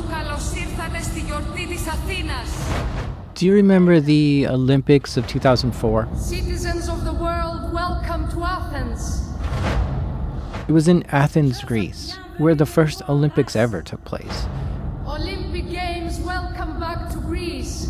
καλώς ήρθατε στη γιορτή της Αθήνας. Do you remember the Olympics of 2004? Citizens of the world, welcome to Athens. It was in Athens, Greece, where the first Olympics ever took place. Olympic Games, welcome back to Greece.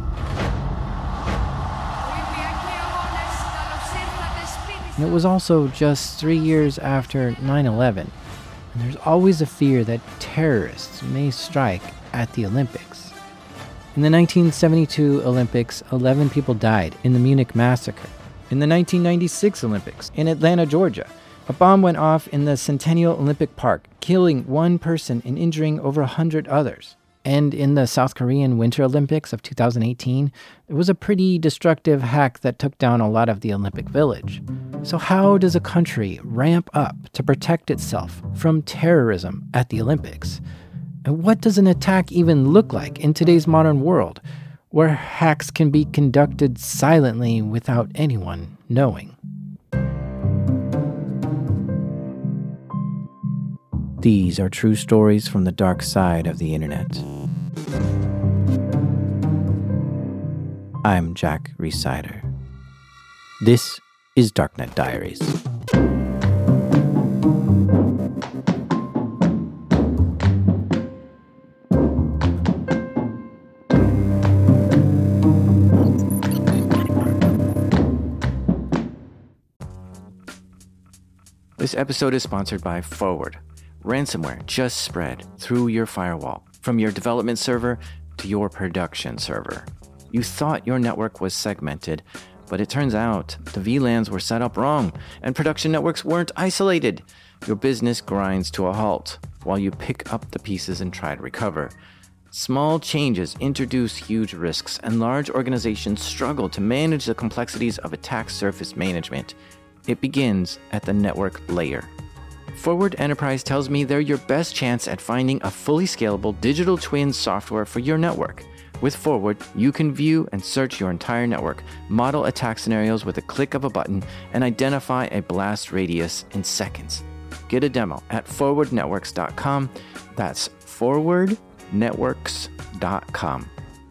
And it was also just 3 years after 9/11, and there's always a fear that terrorists may strike at the Olympics. In the 1972 Olympics, 11 people died in the Munich massacre. In the 1996 Olympics, in Atlanta, Georgia, a bomb went off in the Centennial Olympic Park, killing one person and injuring over 100 others. And in the South Korean Winter Olympics of 2018, there was a pretty destructive hack that took down a lot of the Olympic Village. So how does a country ramp up to protect itself from terrorism at the Olympics? And what does an attack even look like in today's modern world, where hacks can be conducted silently without anyone knowing? These are true stories from the dark side of the internet. I'm Jack Rhysider. This is Darknet Diaries. This episode is sponsored by Forward. Ransomware just spread through your firewall, from your development server to your production server. You thought your network was segmented, but it turns out the VLANs were set up wrong and production networks weren't isolated. Your business grinds to a halt while you pick up the pieces and try to recover. Small changes introduce huge risks, and large organizations struggle to manage the complexities of attack surface management. It begins at the network layer. Forward Enterprise tells me they're your best chance at finding a fully scalable digital twin software for your network. With Forward, you can view and search your entire network, model attack scenarios with a click of a button, and identify a blast radius in seconds. Get a demo at forwardnetworks.com. That's forwardnetworks.com.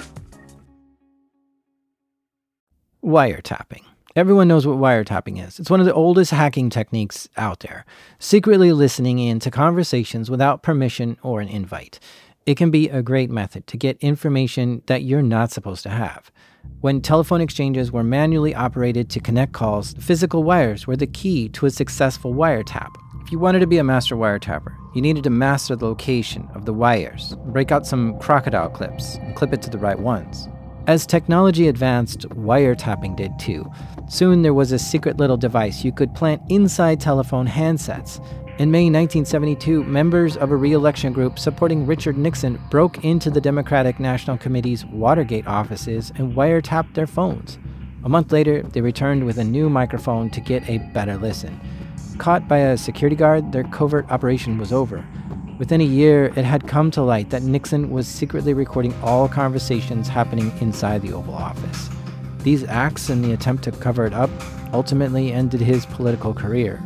Wiretapping. Everyone knows what wiretapping is. It's one of the oldest hacking techniques out there, secretly listening in to conversations without permission or an invite. It can be a great method to get information that you're not supposed to have. When telephone exchanges were manually operated to connect calls, physical wires were the key to a successful wiretap. If you wanted to be a master wiretapper, you needed to master the location of the wires, break out some crocodile clips, and clip it to the right ones. As technology advanced, wiretapping did too. Soon there was a secret little device you could plant inside telephone handsets. In May 1972, members of a re-election group supporting Richard Nixon broke into the Democratic National Committee's Watergate offices and wiretapped their phones. A month later, they returned with a new microphone to get a better listen. Caught by a security guard, their covert operation was over. Within a year, it had come to light that Nixon was secretly recording all conversations happening inside the Oval Office. These acts and the attempt to cover it up ultimately ended his political career.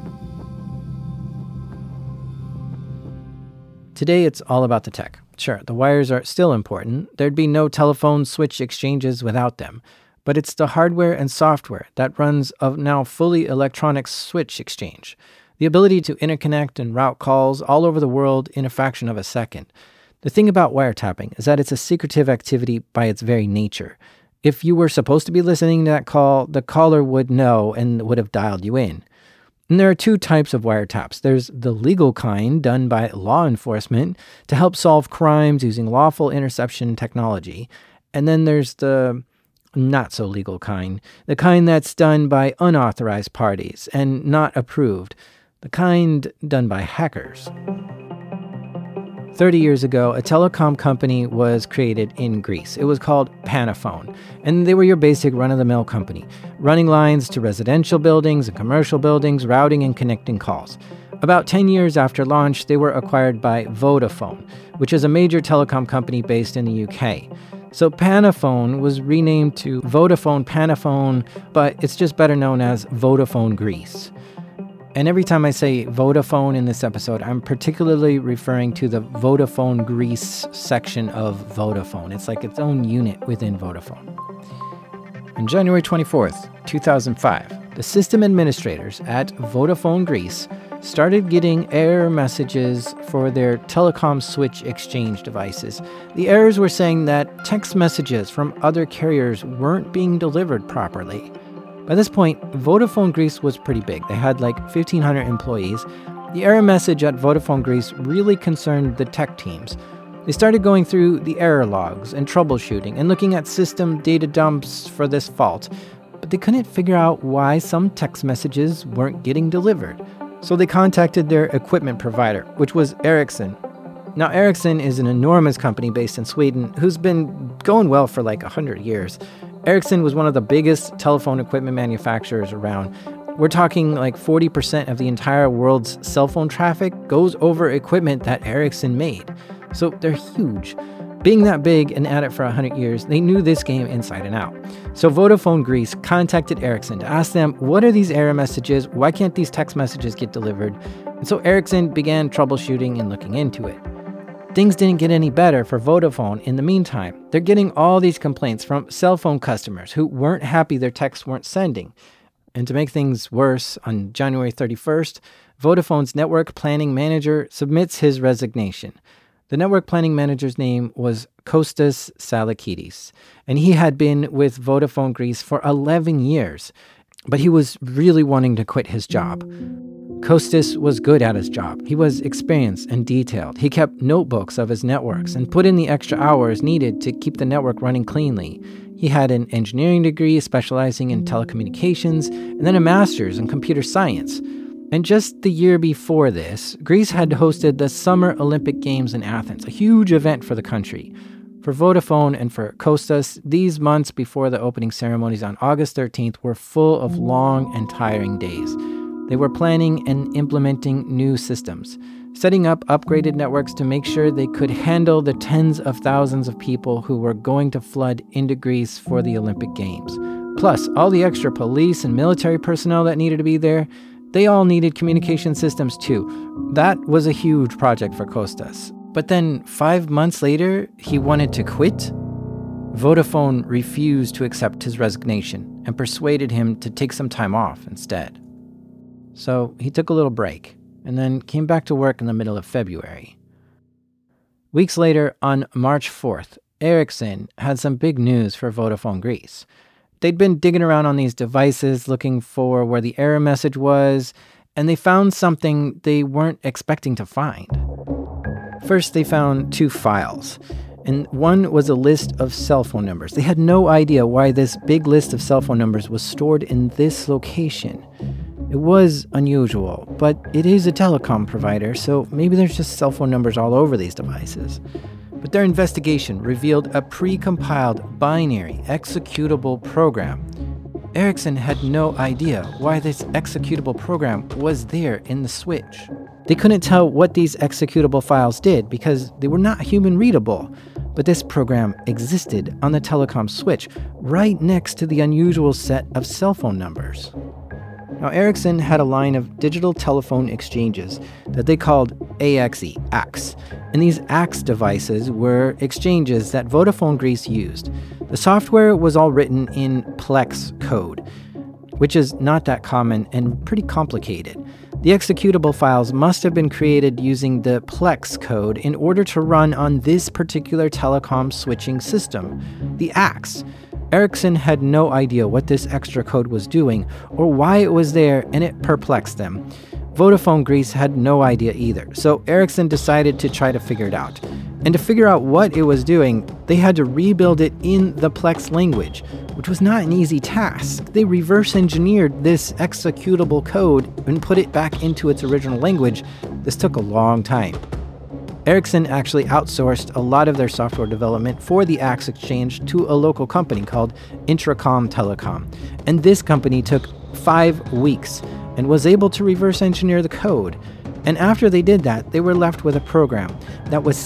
Today, it's all about the tech. Sure, the wires are still important. There'd be no telephone switch exchanges without them. But it's the hardware and software that runs a now fully electronic switch exchange. The ability to interconnect and route calls all over the world in a fraction of a second. The thing about wiretapping is that it's a secretive activity by its very nature. If you were supposed to be listening to that call, the caller would know and would have dialed you in. And there are two types of wiretaps. There's the legal kind done by law enforcement to help solve crimes using lawful interception technology. And then there's the not so legal kind, the kind that's done by unauthorized parties and not approved. The kind done by hackers. 30 years ago, a telecom company was created in Greece. It was called Panaphone, and they were your basic run-of-the-mill company, running lines to residential buildings and commercial buildings, routing and connecting calls. About 10 years after launch, they were acquired by Vodafone, which is a major telecom company based in the UK. So Panaphone was renamed to Vodafone Panaphone, but it's just better known as Vodafone Greece. And every time I say Vodafone in this episode, I'm particularly referring to the Vodafone Greece section of Vodafone. It's like its own unit within Vodafone. On January 24th, 2005, the system administrators at Vodafone Greece started getting error messages for their telecom switch exchange devices. The errors were saying that text messages from other carriers weren't being delivered properly. By this point, Vodafone Greece was pretty big. They had like 1,500 employees. The error message at Vodafone Greece really concerned the tech teams. They started going through the error logs and troubleshooting and looking at system data dumps for this fault. But they couldn't figure out why some text messages weren't getting delivered. So they contacted their equipment provider, which was Ericsson. Now, Ericsson is an enormous company based in Sweden who's been going well for like 100 years. Ericsson was one of the biggest telephone equipment manufacturers around. We're talking like 40% of the entire world's cell phone traffic goes over equipment that Ericsson made. So they're huge. Being that big and at it for 100 years, they knew this game inside and out. So Vodafone Greece contacted Ericsson to ask them, what are these error messages? Why can't these text messages get delivered? And so Ericsson began troubleshooting and looking into it. Things didn't get any better for Vodafone in the meantime. They're getting all these complaints from cell phone customers who weren't happy their texts weren't sending. And to make things worse, on January 31st, Vodafone's network planning manager submits his resignation. The network planning manager's name was Kostas Salakidis, and he had been with Vodafone Greece for 11 years, but he was really wanting to quit his job. Kostas was good at his job. He was experienced and detailed. He kept notebooks of his networks and put in the extra hours needed to keep the network running cleanly. He had an engineering degree specializing in telecommunications and then a master's in computer science. And just the year before this, Greece had hosted the Summer Olympic Games in Athens, a huge event for the country. For Vodafone and for Kostas, these months before the opening ceremonies on August 13th were full of long and tiring days. They were planning and implementing new systems, setting up upgraded networks to make sure they could handle the tens of thousands of people who were going to flood into Greece for the Olympic Games. Plus, all the extra police and military personnel that needed to be there, they all needed communication systems too. That was a huge project for Kostas. But then 5 months later, he wanted to quit. Vodafone refused to accept his resignation and persuaded him to take some time off instead. So he took a little break and then came back to work in the middle of February. Weeks later, on March 4th, Ericsson had some big news for Vodafone Greece. They'd been digging around on these devices looking for where the error message was, and they found something they weren't expecting to find. First, they found 2 files, and one was a list of cell phone numbers. They had no idea why this big list of cell phone numbers was stored in this location. It was unusual, but it is a telecom provider, so maybe there's just cell phone numbers all over these devices. But their investigation revealed a pre-compiled binary executable program. Ericsson had no idea why this executable program was there in the switch. They couldn't tell what these executable files did because they were not human readable. But this program existed on the telecom switch right next to the unusual set of cell phone numbers. Now, Ericsson had a line of digital telephone exchanges that they called AXE, AX. And these AX devices were exchanges that Vodafone Greece used. The software was all written in Plex code, which is not that common and pretty complicated. The executable files must have been created using the Plex code in order to run on this particular telecom switching system, the AX. Ericsson had no idea what this extra code was doing or why it was there, and it perplexed them. Vodafone Greece had no idea either, so Ericsson decided to try to figure it out. And to figure out what it was doing, they had to rebuild it in the Plex language, which was not an easy task. They reverse engineered this executable code and put it back into its original language. This took a long time. Ericsson actually outsourced a lot of their software development for the AX exchange to a local company called Intracom Telecom. And this company took 5 weeks and was able to reverse engineer the code. And after they did that, they were left with a program that was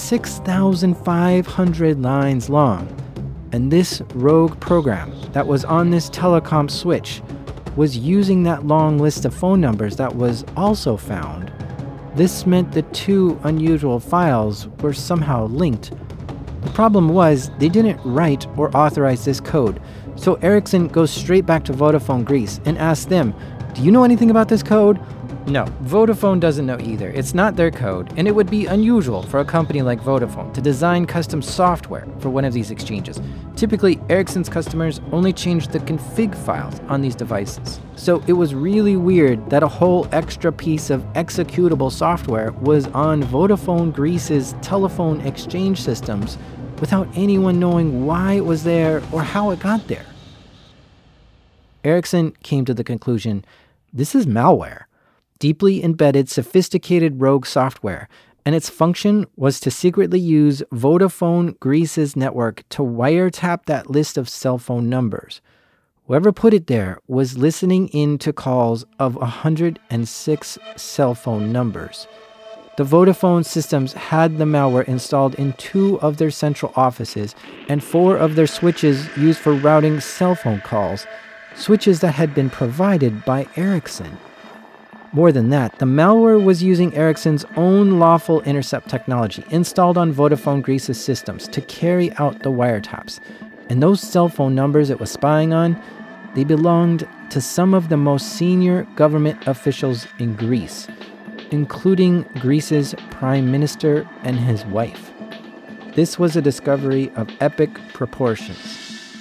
6,500 lines long. And this rogue program that was on this telecom switch was using that long list of phone numbers that was also found. This meant the two unusual files were somehow linked. The problem was they didn't write or authorize this code, so Ericsson goes straight back to Vodafone Greece and asks them, "Do you know anything about this code?" No, Vodafone doesn't know either. It's not their code, and it would be unusual for a company like Vodafone to design custom software for one of these exchanges. Typically, Ericsson's customers only change the config files on these devices. So it was really weird that a whole extra piece of executable software was on Vodafone Greece's telephone exchange systems without anyone knowing why it was there or how it got there. Ericsson came to the conclusion, this is malware. Deeply embedded, sophisticated rogue software, and its function was to secretly use Vodafone Greece's network to wiretap that list of cell phone numbers. Whoever put it there was listening in to calls of 106 cell phone numbers. The Vodafone systems had the malware installed in 2 of their central offices and 4 of their switches used for routing cell phone calls, switches that had been provided by Ericsson. More than that, the malware was using Ericsson's own lawful intercept technology installed on Vodafone Greece's systems to carry out the wiretaps. And those cell phone numbers it was spying on, they belonged to some of the most senior government officials in Greece, including Greece's prime minister and his wife. This was a discovery of epic proportions.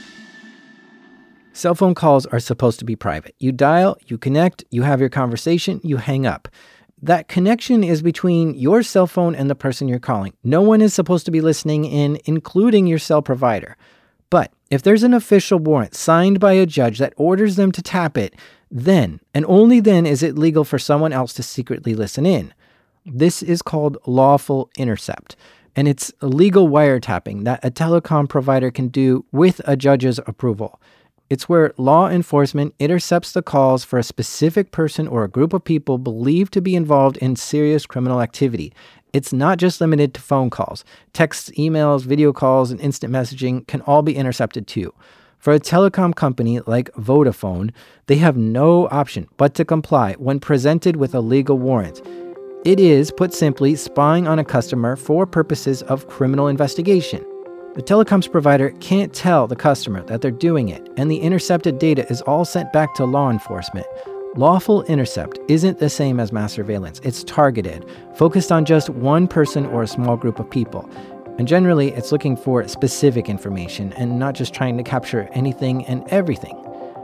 Cell phone calls are supposed to be private. You dial, you connect, you have your conversation, you hang up. That connection is between your cell phone and the person you're calling. No one is supposed to be listening in, including your cell provider. But if there's an official warrant signed by a judge that orders them to tap it, then, and only then, is it legal for someone else to secretly listen in. This is called lawful intercept, and it's legal wiretapping that a telecom provider can do with a judge's approval. It's where law enforcement intercepts the calls for a specific person or a group of people believed to be involved in serious criminal activity. It's not just limited to phone calls. Texts, emails, video calls, and instant messaging can all be intercepted too. For a telecom company like Vodafone, they have no option but to comply when presented with a legal warrant. It is, put simply, spying on a customer for purposes of criminal investigation. The telecoms provider can't tell the customer that they're doing it, and the intercepted data is all sent back to law enforcement. Lawful intercept isn't the same as mass surveillance. It's targeted, focused on just one person or a small group of people. And generally, it's looking for specific information and not just trying to capture anything and everything.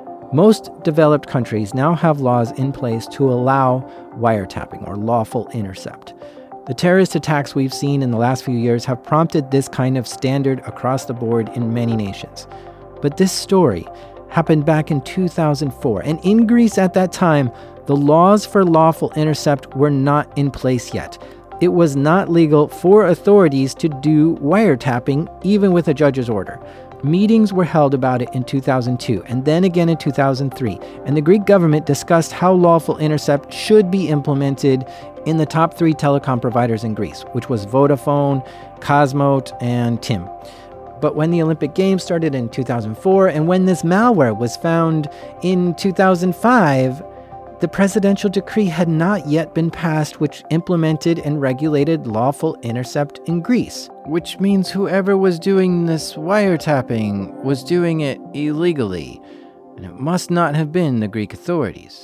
Most developed countries now have laws in place to allow wiretapping or lawful intercept. The terrorist attacks we've seen in the last few years have prompted this kind of standard across the board in many nations. But this story happened back in 2004, and in Greece at that time, the laws for lawful intercept were not in place yet. It was not legal for authorities to do wiretapping, even with a judge's order. Meetings were held about it in 2002 and then again in 2003, and the Greek government discussed how lawful intercept should be implemented in the top 3 telecom providers in Greece, which was Vodafone, Cosmote, and TIM. But when the Olympic Games started in 2004 and when this malware was found in 2005, the presidential decree had not yet been passed which implemented and regulated lawful intercept in Greece, which means whoever was doing this wiretapping was doing it illegally, and it must not have been the Greek authorities.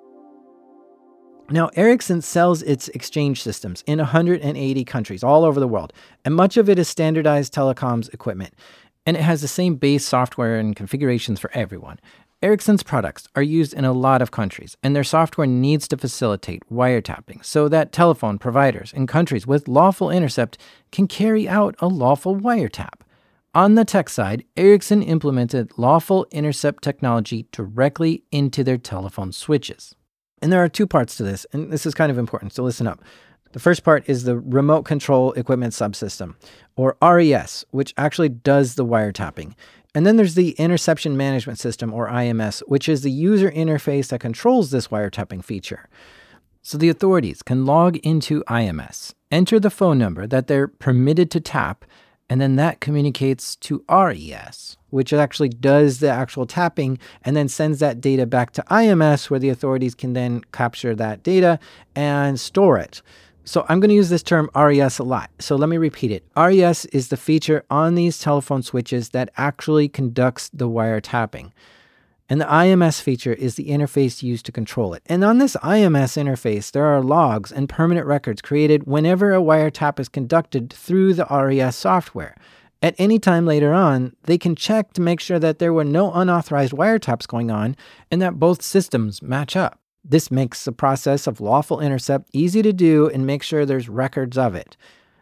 Now, Ericsson sells its exchange systems in 180 countries all over the world, and much of it is standardized telecoms equipment, and it has the same base software and configurations for everyone. Ericsson's products are used in a lot of countries, and their software needs to facilitate wiretapping so that telephone providers in countries with lawful intercept can carry out a lawful wiretap. On the tech side, Ericsson implemented lawful intercept technology directly into their telephone switches. And there are 2 parts to this, and this is kind of important, so listen up. The first part is the Remote Control Equipment Subsystem, or RES, which actually does the wiretapping. And then there's the Interception Management System, or IMS, which is the user interface that controls this wiretapping feature. So the authorities can log into IMS, enter the phone number that they're permitted to tap, And then that communicates to RES, which actually does the actual tapping and then sends that data back to IMS, where the authorities can then capture that data and store it. So I'm going to use this term RES a lot. So let me repeat it. RES is the feature on these telephone switches that actually conducts the wiretapping. And the IMS feature is the interface used to control it. And on this IMS interface, there are logs and permanent records created whenever a wiretap is conducted through the RES software. At any time later on, they can check to make sure that there were no unauthorized wiretaps going on and that both systems match up. This makes the process of lawful intercept easy to do and make sure there's records of it.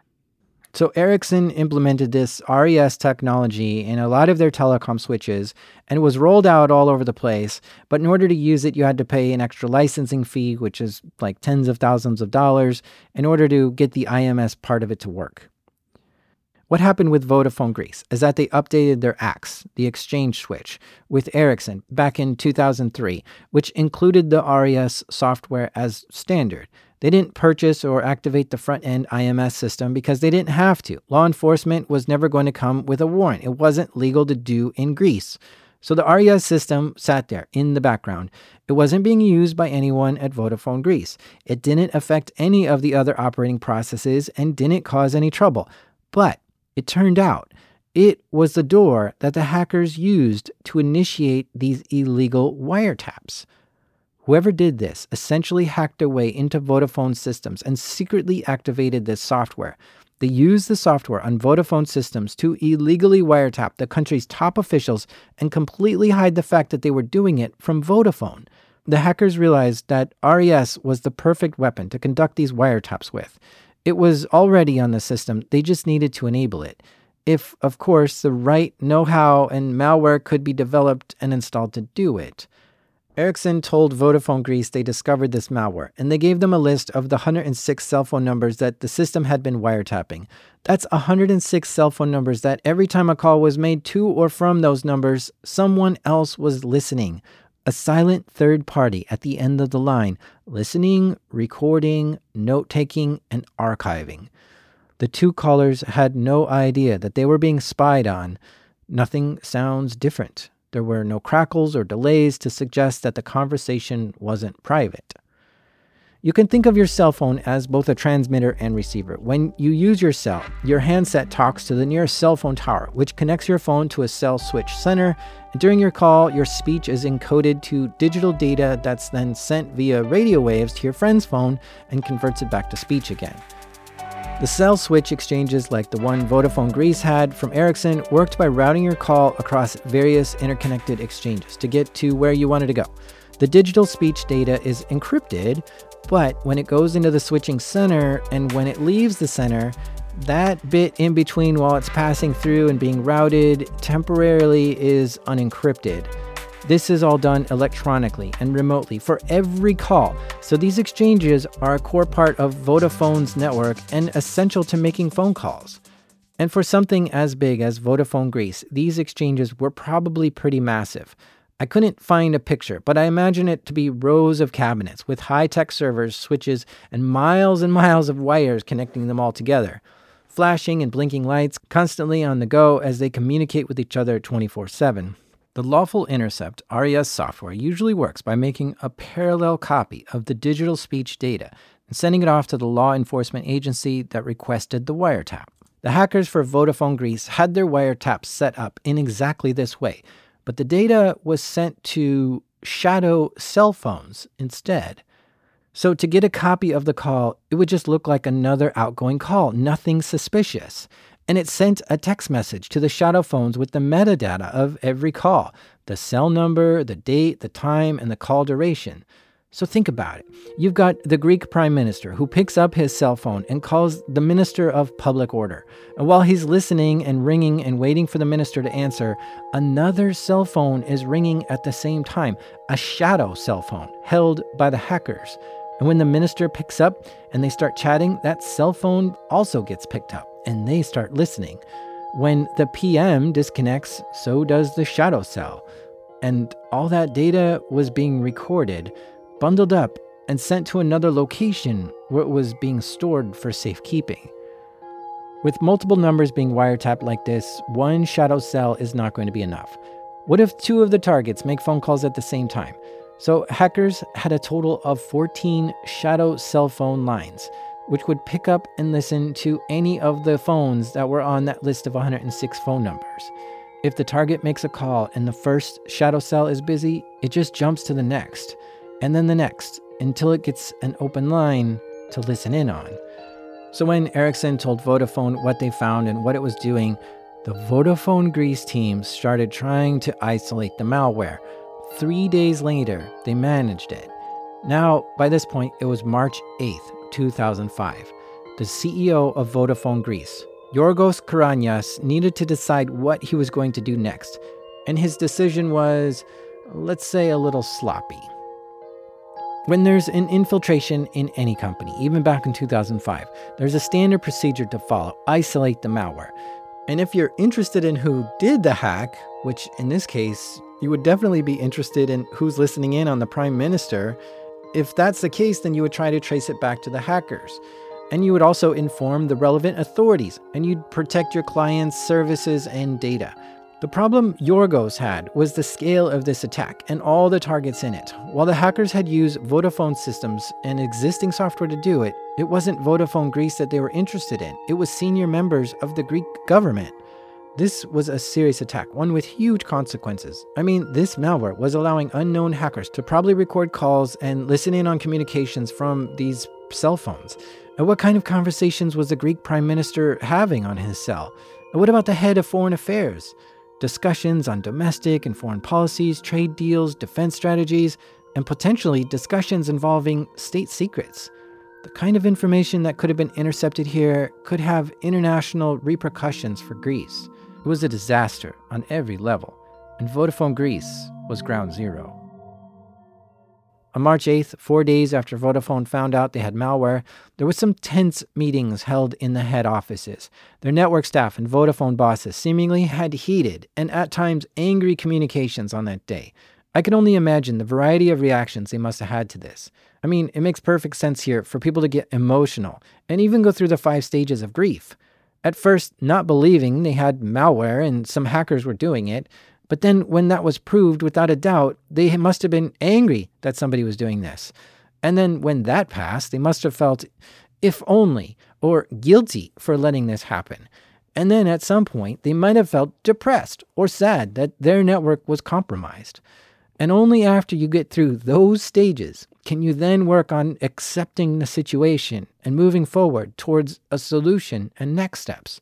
So Ericsson implemented this RES technology in a lot of their telecom switches, and it was rolled out all over the place. But in order to use it, you had to pay an extra licensing fee, which is like tens of thousands of dollars, in order to get the IMS part of it to work. What happened with Vodafone Greece is that they updated their AX, the exchange switch, with Ericsson back in 2003, which included the RES software as standard. They didn't purchase or activate the front-end IMS system because they didn't have to. Law enforcement was never going to come with a warrant. It wasn't legal to do in Greece. So the RES system sat there in the background. It wasn't being used by anyone at Vodafone Greece. It didn't affect any of the other operating processes and didn't cause any trouble. But it turned out it was the door that the hackers used to initiate these illegal wiretaps. Whoever did this essentially hacked their way into Vodafone systems and secretly activated this software. They used the software on Vodafone systems to illegally wiretap the country's top officials and completely hide the fact that they were doing it from Vodafone. The hackers realized that RES was the perfect weapon to conduct these wiretaps with. It was already on the system, they just needed to enable it. If, of course, the right know-how and malware could be developed and installed to do it. Ericsson told Vodafone Greece they discovered this malware, and they gave them a list of the 106 cell phone numbers that the system had been wiretapping. That's 106 cell phone numbers that every time a call was made to or from those numbers, someone else was listening. A silent third party at the end of the line, listening, recording, note-taking, and archiving. The two callers had no idea that they were being spied on. Nothing sounds different. There were no crackles or delays to suggest that the conversation wasn't private. You can think of your cell phone as both a transmitter and receiver. When you use your cell, your handset talks to the nearest cell phone tower, which connects your phone to a cell switch center. And during your call, your speech is encoded to digital data that's then sent via radio waves to your friend's phone and converts it back to speech again. The cell switch exchanges like the one Vodafone Greece had from Ericsson worked by routing your call across various interconnected exchanges to get to where you wanted to go. The digital speech data is encrypted, but when it goes into the switching center and when it leaves the center, that bit in between while it's passing through and being routed temporarily is unencrypted. This is all done electronically and remotely for every call. So these exchanges are a core part of Vodafone's network and essential to making phone calls. And for something as big as Vodafone Greece, these exchanges were probably pretty massive. I couldn't find a picture, but I imagine it to be rows of cabinets with high-tech servers, switches, and miles of wires connecting them all together. Flashing and blinking lights constantly on the go as they communicate with each other 24/7. The Lawful Intercept RES software usually works by making a parallel copy of the digital speech data and sending it off to the law enforcement agency that requested the wiretap. The hackers for Vodafone Greece had their wiretaps set up in exactly this way, but the data was sent to shadow cell phones instead. So to get a copy of the call, it would just look like another outgoing call, nothing suspicious. And it sent a text message to the shadow phones with the metadata of every call, the cell number, the date, the time, and the call duration. So think about it. You've got the Greek prime minister who picks up his cell phone and calls the minister of public order. And while he's listening and ringing and waiting for the minister to answer, another cell phone is ringing at the same time, a shadow cell phone held by the hackers. And when the minister picks up and they start chatting, that cell phone also gets picked up and they start listening. When the PM disconnects, so does the shadow cell. And all that data was being recorded, bundled up, and sent to another location where it was being stored for safekeeping. With multiple numbers being wiretapped like this, one shadow cell is not going to be enough. What if two of the targets make phone calls at the same time? So hackers had a total of 14 shadow cell phone lines, which would pick up and listen to any of the phones that were on that list of 106 phone numbers. If the target makes a call and the first shadow cell is busy, it just jumps to the next, and then the next, until it gets an open line to listen in on. So when Ericsson told Vodafone what they found and what it was doing, the Vodafone Greece team started trying to isolate the malware. 3 days later, they managed it. Now, by this point, it was March 8th, 2005. The CEO of Vodafone Greece, Yorgos Karanias, needed to decide what he was going to do next. And his decision was, let's say, a little sloppy. When there's an infiltration in any company, even back in 2005, there's a standard procedure to follow: isolate the malware. And if you're interested in who did the hack, which in this case, you would definitely be interested in who's listening in on the Prime Minister, if that's the case, then you would try to trace it back to the hackers. And you would also inform the relevant authorities, and you'd protect your clients' services and data. The problem Yorgos had was the scale of this attack and all the targets in it. While the hackers had used Vodafone systems and existing software to do it, it wasn't Vodafone Greece that they were interested in. It was senior members of the Greek government. This was a serious attack, one with huge consequences. I mean, this malware was allowing unknown hackers to probably record calls and listen in on communications from these cell phones. And what kind of conversations was the Greek Prime Minister having on his cell? And what about the head of foreign affairs? Discussions on domestic and foreign policies, trade deals, defense strategies, and potentially discussions involving state secrets. The kind of information that could have been intercepted here could have international repercussions for Greece. It was a disaster on every level, and Vodafone Greece was ground zero. On March 8th, 4 days after Vodafone found out they had malware, there were some tense meetings held in the head offices. Their network staff and Vodafone bosses seemingly had heated and at times angry communications on that day. I can only imagine the variety of reactions they must have had to this. I mean, it makes perfect sense here for people to get emotional and even go through the 5 stages of grief. At first, not believing they had malware and some hackers were doing it, but then when that was proved without a doubt, they must have been angry that somebody was doing this. And then when that passed, they must have felt, if only, or guilty for letting this happen. And then at some point, they might have felt depressed or sad that their network was compromised. And only after you get through those stages can you then work on accepting the situation and moving forward towards a solution and next steps.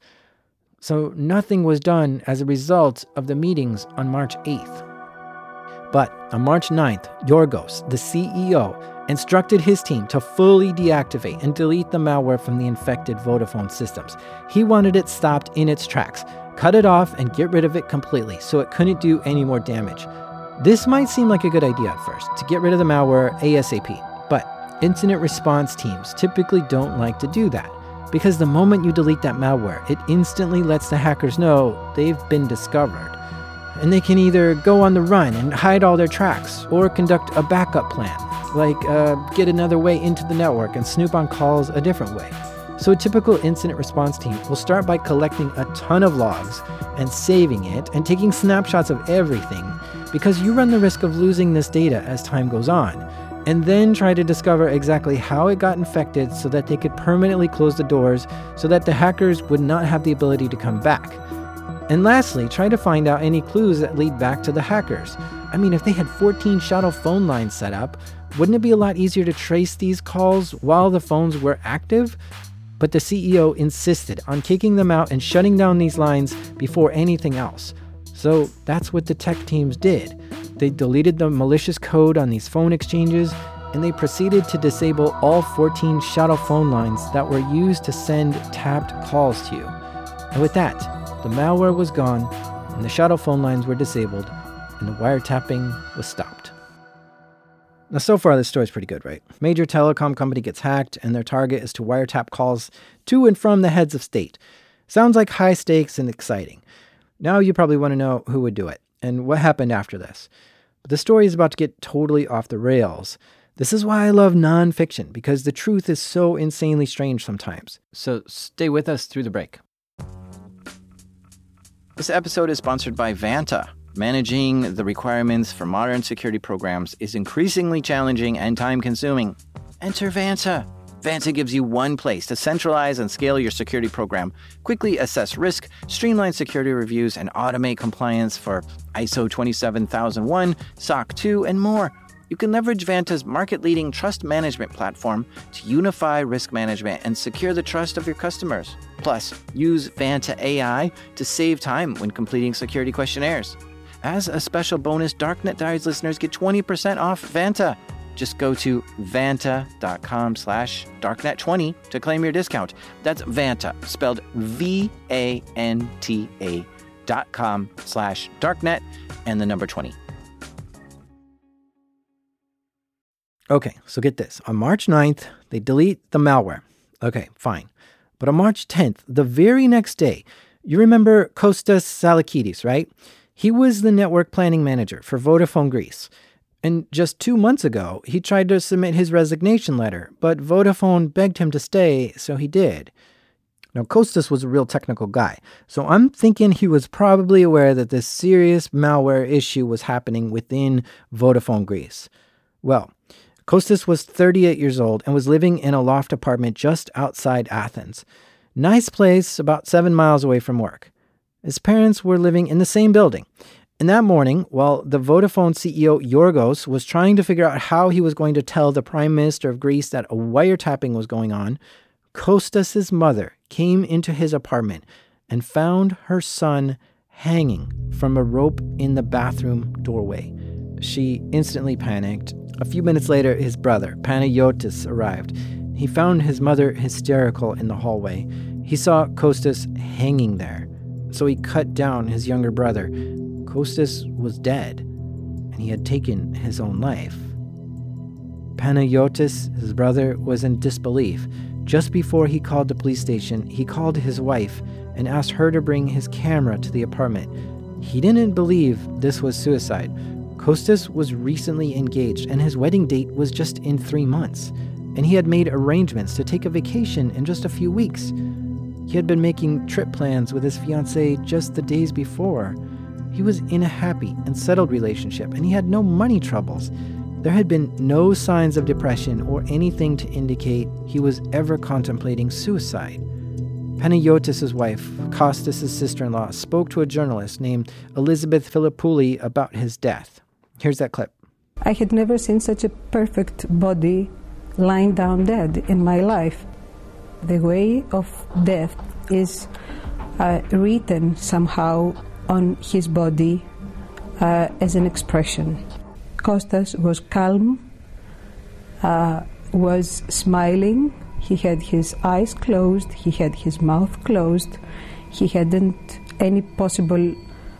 So nothing was done as a result of the meetings on March 8th. But on March 9th, Yorgos, the CEO, instructed his team to fully deactivate and delete the malware from the infected Vodafone systems. He wanted it stopped in its tracks, cut it off and get rid of it completely so it couldn't do any more damage. This might seem like a good idea at first, to get rid of the malware ASAP, but incident response teams typically don't like to do that. Because the moment you delete that malware, it instantly lets the hackers know they've been discovered. And they can either go on the run and hide all their tracks, or conduct a backup plan, like get another way into the network and snoop on calls a different way. So a typical incident response team will start by collecting a ton of logs and saving it and taking snapshots of everything, because you run the risk of losing this data as time goes on. And then try to discover exactly how it got infected so that they could permanently close the doors so that the hackers would not have the ability to come back. And lastly, try to find out any clues that lead back to the hackers. I mean, if they had 14 shadow phone lines set up, wouldn't it be a lot easier to trace these calls while the phones were active? But the CEO insisted on kicking them out and shutting down these lines before anything else. So that's what the tech teams did. They deleted the malicious code on these phone exchanges, and they proceeded to disable all 14 shadow phone lines that were used to send tapped calls to you. And with that, the malware was gone, and the shadow phone lines were disabled, and the wiretapping was stopped. Now, so far, this story's pretty good, right? Major telecom company gets hacked, and their target is to wiretap calls to and from the heads of state. Sounds like high stakes and exciting. Now you probably want to know who would do it, and what happened after this. But the story is about to get totally off the rails. This is why I love nonfiction, because the truth is so insanely strange sometimes. So stay with us through the break. This episode is sponsored by Vanta. Managing the requirements for modern security programs is increasingly challenging and time-consuming. Enter Vanta. Vanta gives you one place to centralize and scale your security program, quickly assess risk, streamline security reviews, and automate compliance for ISO 27001, SOC 2, and more. You can leverage Vanta's market-leading trust management platform to unify risk management and secure the trust of your customers. Plus, use Vanta AI to save time when completing security questionnaires. As a special bonus, Darknet Diaries listeners get 20% off Vanta. Just go to vanta.com/darknet20 to claim your discount. That's Vanta, spelled VANTA.com/darknet and the number 20. Okay, so get this. On March 9th, they delete the malware. Okay, fine. But on March 10th, the very next day, you remember Kostas Salakidis, right? He was the network planning manager for Vodafone Greece. And just 2 months ago, he tried to submit his resignation letter, but Vodafone begged him to stay, so he did. Now, Kostas was a real technical guy, so I'm thinking he was probably aware that this serious malware issue was happening within Vodafone Greece. Well, Kostas was 38 years old and was living in a loft apartment just outside Athens. Nice place, about 7 miles away from work. His parents were living in the same building. And that morning, while the Vodafone CEO Yorgos was trying to figure out how he was going to tell the Prime Minister of Greece that a wiretapping was going on, Kostas' mother came into his apartment and found her son hanging from a rope in the bathroom doorway. She instantly panicked. A few minutes later, his brother, Panagiotis, arrived. He found his mother hysterical in the hallway. He saw Kostas hanging there, so he cut down his younger brother. Kostas was dead, and he had taken his own life. Panagiotis, his brother, was in disbelief. Just before he called the police station, he called his wife and asked her to bring his camera to the apartment. He didn't believe this was suicide. Kostas was recently engaged, and his wedding date was just in 3 months, and he had made arrangements to take a vacation in just a few weeks. He had been making trip plans with his fiancée just the days before. He was in a happy and settled relationship, and he had no money troubles. There had been no signs of depression or anything to indicate he was ever contemplating suicide. Panagiotis' wife, Kostas' sister-in-law, spoke to a journalist named Elizabeth Philippouli about his death. Here's that clip. I had never seen such a perfect body lying down dead in my life. The way of death is written somehow on his body as an expression. Kostas was calm, was smiling. He had his eyes closed, he had his mouth closed. He hadn't any possible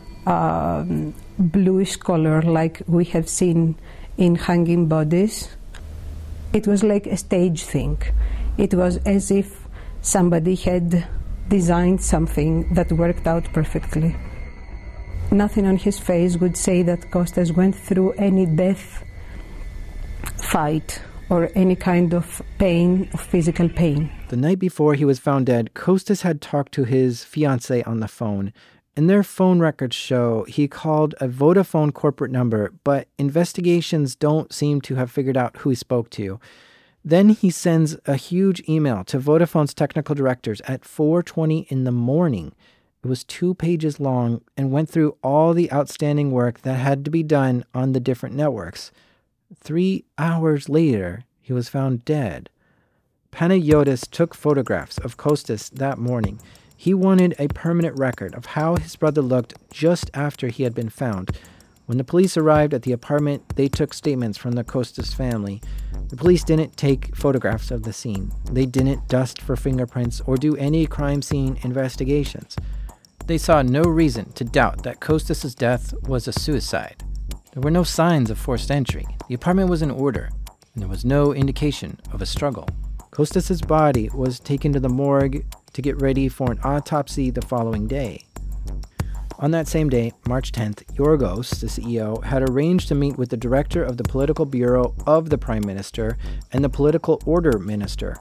bluish color like we have seen in hanging bodies. It was like a stage thing. It was as if somebody had designed something that worked out perfectly. Nothing on his face would say that Kostas went through any death fight or any kind of pain, of physical pain. The night before he was found dead, Kostas had talked to his fiancée on the phone, and their phone records show he called a Vodafone corporate number, but investigations don't seem to have figured out who he spoke to. Then he sends a huge email to Vodafone's technical directors at 4:20 in the morning. It was 2 pages long and went through all the outstanding work that had to be done on the different networks. 3 hours later, he was found dead. Panagiotis took photographs of Kostas that morning. He wanted a permanent record of how his brother looked just after he had been found. When the police arrived at the apartment, they took statements from the Kostas family. The police didn't take photographs of the scene. They didn't dust for fingerprints or do any crime scene investigations. They saw no reason to doubt that Kostas' death was a suicide. There were no signs of forced entry. The apartment was in order, and there was no indication of a struggle. Kostas' body was taken to the morgue to get ready for an autopsy the following day. On that same day, March 10th, Yorgos, the CEO, had arranged to meet with the director of the political bureau of the Prime Minister and the political order minister.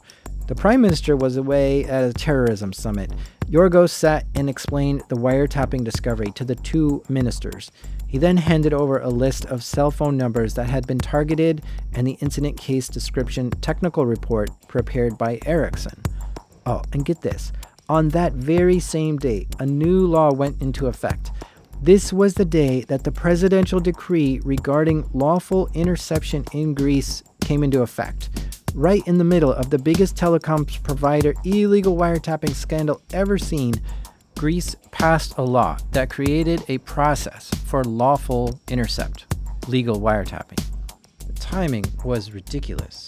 The Prime Minister was away at a terrorism summit. Yorgos sat and explained the wiretapping discovery to the two ministers. He then handed over a list of cell phone numbers that had been targeted and the incident case description technical report prepared by Ericsson. Oh, and get this. On that very same day, a new law went into effect. This was the day that the presidential decree regarding lawful interception in Greece came into effect. Right in the middle of the biggest telecoms provider illegal wiretapping scandal ever seen, Greece passed a law that created a process for lawful intercept, legal wiretapping. The timing was ridiculous.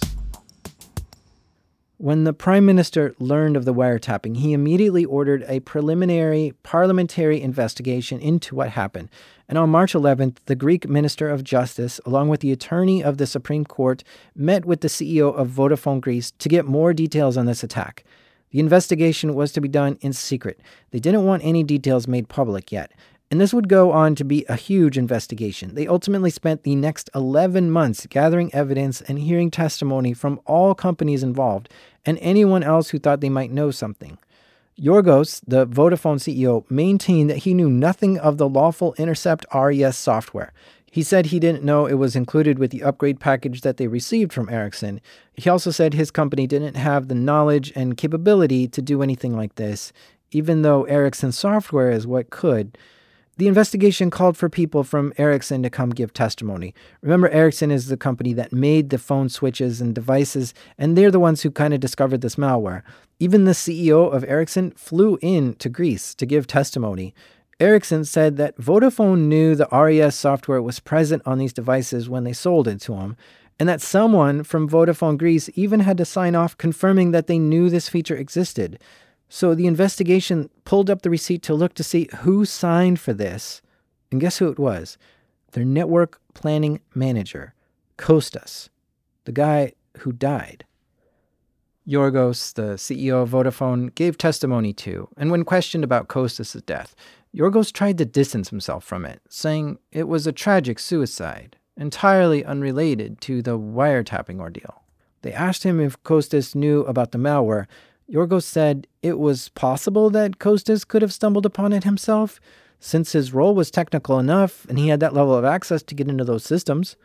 When the Prime Minister learned of the wiretapping, he immediately ordered a preliminary parliamentary investigation into what happened. And on March 11th, the Greek Minister of Justice, along with the attorney of the Supreme Court, met with the CEO of Vodafone Greece to get more details on this attack. The investigation was to be done in secret. They didn't want any details made public yet. And this would go on to be a huge investigation. They ultimately spent the next 11 months gathering evidence and hearing testimony from all companies involved and anyone else who thought they might know something. Yorgos, the Vodafone CEO, maintained that he knew nothing of the lawful intercept RES software. He said he didn't know it was included with the upgrade package that they received from Ericsson. He also said his company didn't have the knowledge and capability to do anything like this, even though Ericsson software is what could. The investigation called for people from Ericsson to come give testimony. Remember, Ericsson is the company that made the phone switches and devices, and they're the ones who kind of discovered this malware. Even the CEO of Ericsson flew in to Greece to give testimony. Ericsson said that Vodafone knew the RES software was present on these devices when they sold it to him, and that someone from Vodafone Greece even had to sign off confirming that they knew this feature existed. So the investigation pulled up the receipt to look to see who signed for this. And guess who it was? Their network planning manager, Kostas, the guy who died. Yorgos, the CEO of Vodafone, gave testimony too, and when questioned about Kostas' death, Yorgos tried to distance himself from it, saying it was a tragic suicide, entirely unrelated to the wiretapping ordeal. They asked him if Kostas knew about the malware. Yorgos said it was possible that Kostas could have stumbled upon it himself, since his role was technical enough and he had that level of access to get into those systems.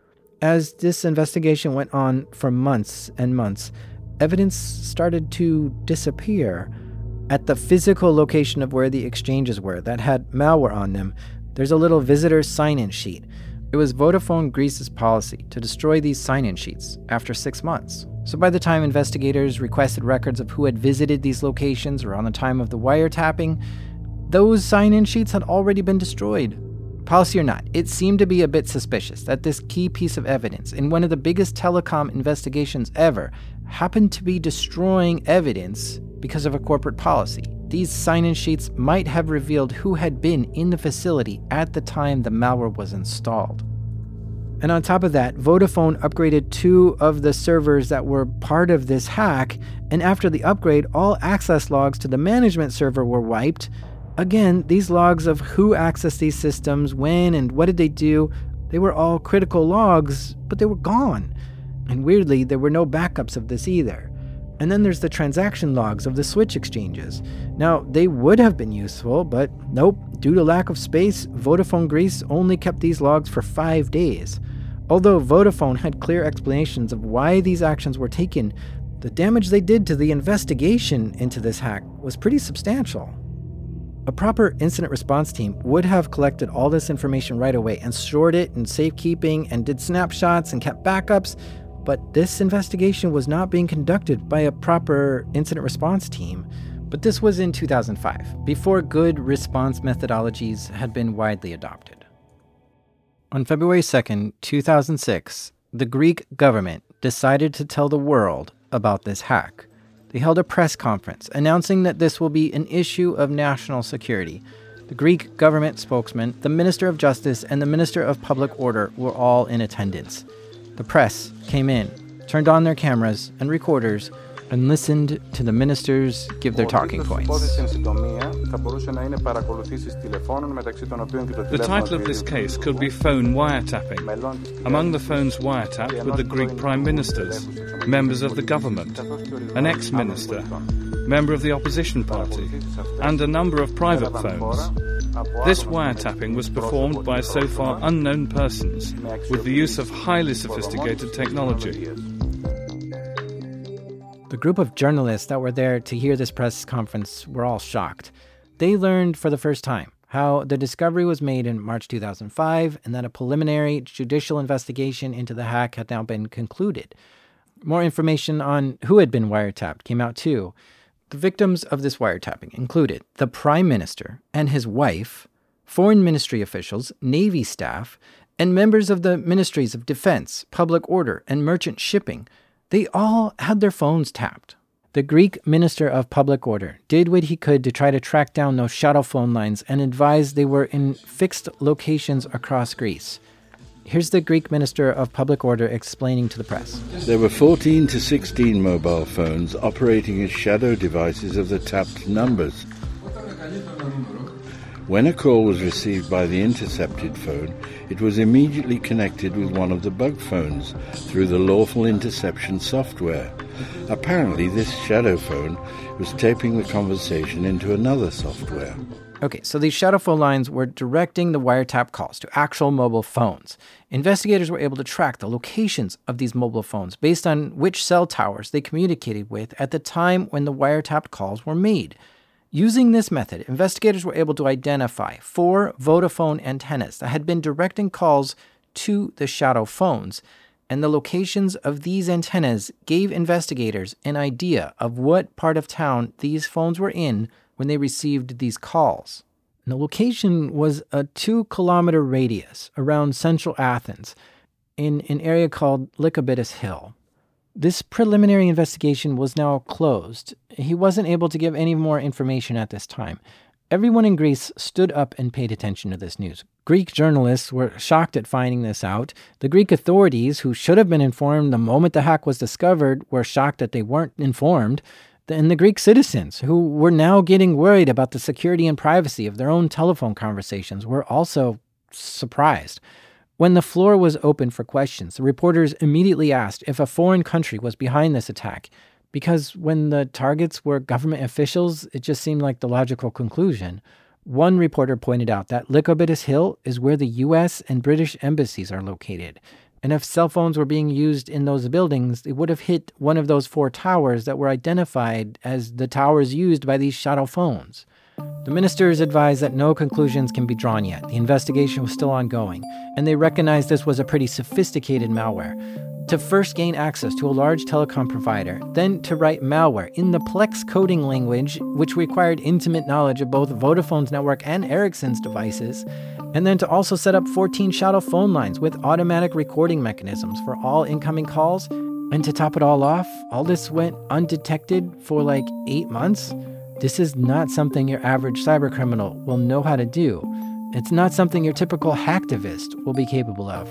As this investigation went on for months and months, evidence started to disappear. At the physical location of where the exchanges were that had malware on them, there's a little visitor sign-in sheet. It was Vodafone Greece's policy to destroy these sign-in sheets after 6 months. So by the time investigators requested records of who had visited these locations around the time of the wiretapping, those sign-in sheets had already been destroyed. Policy or not, it seemed to be a bit suspicious that this key piece of evidence in one of the biggest telecom investigations ever happened to be destroying evidence because of a corporate policy. These sign-in sheets might have revealed who had been in the facility at the time the malware was installed. And on top of that, Vodafone upgraded 2 of the servers that were part of this hack, and after the upgrade, all access logs to the management server were wiped. Again, these logs of who accessed these systems, when, and what did they do, they were all critical logs, but they were gone. And weirdly, there were no backups of this either. And then there's the transaction logs of the switch exchanges. Now, they would have been useful, but nope, due to lack of space, Vodafone Greece only kept these logs for 5 days. Although Vodafone had clear explanations of why these actions were taken, the damage they did to the investigation into this hack was pretty substantial. A proper incident response team would have collected all this information right away and stored it in safekeeping and did snapshots and kept backups, but this investigation was not being conducted by a proper incident response team. But this was in 2005, before good response methodologies had been widely adopted. On February 2nd, 2006, the Greek government decided to tell the world about this hack. They held a press conference announcing that this will be an issue of national security. The Greek government spokesman, the Minister of Justice, and the Minister of Public Order were all in attendance. The press came in, turned on their cameras and recorders, and listened to the ministers give their talking points. The title of this case could be phone wiretapping. Among the phones wiretapped were the Greek prime ministers, members of the government, an ex-minister, member of the opposition party, and a number of private phones. This wiretapping was performed by so far unknown persons with the use of highly sophisticated technology. The group of journalists that were there to hear this press conference were all shocked. They learned for the first time how the discovery was made in March 2005 and that a preliminary judicial investigation into the hack had now been concluded. More information on who had been wiretapped came out too. The victims of this wiretapping included the Prime Minister and his wife, foreign ministry officials, Navy staff, and members of the Ministries of Defense, Public Order, and Merchant Shipping. They all had their phones tapped. The Greek Minister of Public Order did what he could to try to track down those shadow phone lines and advised they were in fixed locations across Greece. Here's the Greek Minister of Public Order explaining to the press. There were 14 to 16 mobile phones operating as shadow devices of the tapped numbers. When a call was received by the intercepted phone, it was immediately connected with one of the bug phones through the lawful interception software. Apparently, this shadow phone was taping the conversation into another software. Okay, so these shadow phone lines were directing the wiretap calls to actual mobile phones. Investigators were able to track the locations of these mobile phones based on which cell towers they communicated with at the time when the wiretapped calls were made. Using this method, investigators were able to identify 4 Vodafone antennas that had been directing calls to the shadow phones, and the locations of these antennas gave investigators an idea of what part of town these phones were in when they received these calls. And the location was a 2-kilometer radius around central Athens in an area called Lycabettus Hill. This preliminary investigation was now closed. He wasn't able to give any more information at this time. Everyone in Greece stood up and paid attention to this news. Greek journalists were shocked at finding this out. The Greek authorities, who should have been informed the moment the hack was discovered, were shocked that they weren't informed. And the Greek citizens, who were now getting worried about the security and privacy of their own telephone conversations, were also surprised. When the floor was open for questions, the reporters immediately asked if a foreign country was behind this attack, because when the targets were government officials, it just seemed like the logical conclusion. One reporter pointed out that Lycabettus Hill is where the U.S. and British embassies are located, and if cell phones were being used in those buildings, it would have hit one of those 4 towers that were identified as the towers used by these shadow phones. The ministers advised that no conclusions can be drawn yet. The investigation was still ongoing, and they recognized this was a pretty sophisticated malware. To first gain access to a large telecom provider, then to write malware in the Plex coding language, which required intimate knowledge of both Vodafone's network and Ericsson's devices, and then to also set up 14 shadow phone lines with automatic recording mechanisms for all incoming calls. And to top it all off, all this went undetected for like 8 months. This is not something your average cybercriminal will know how to do. It's not something your typical hacktivist will be capable of.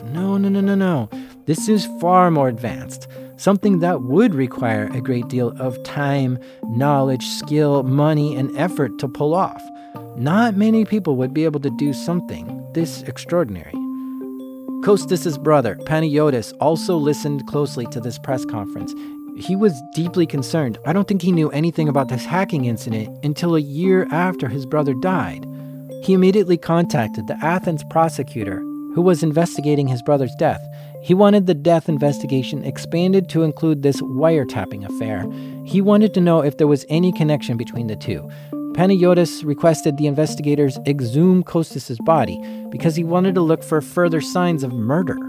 No. This is far more advanced. Something that would require a great deal of time, knowledge, skill, money, and effort to pull off. Not many people would be able to do something this extraordinary. Kostas' brother, Panagiotis, also listened closely to this press conference. He was deeply concerned. I don't think he knew anything about this hacking incident until a year after his brother died. He immediately contacted the Athens prosecutor who was investigating his brother's death. He wanted the death investigation expanded to include this wiretapping affair. He wanted to know if there was any connection between the two. Panagiotis requested the investigators exhume Kostas' body because he wanted to look for further signs of murder.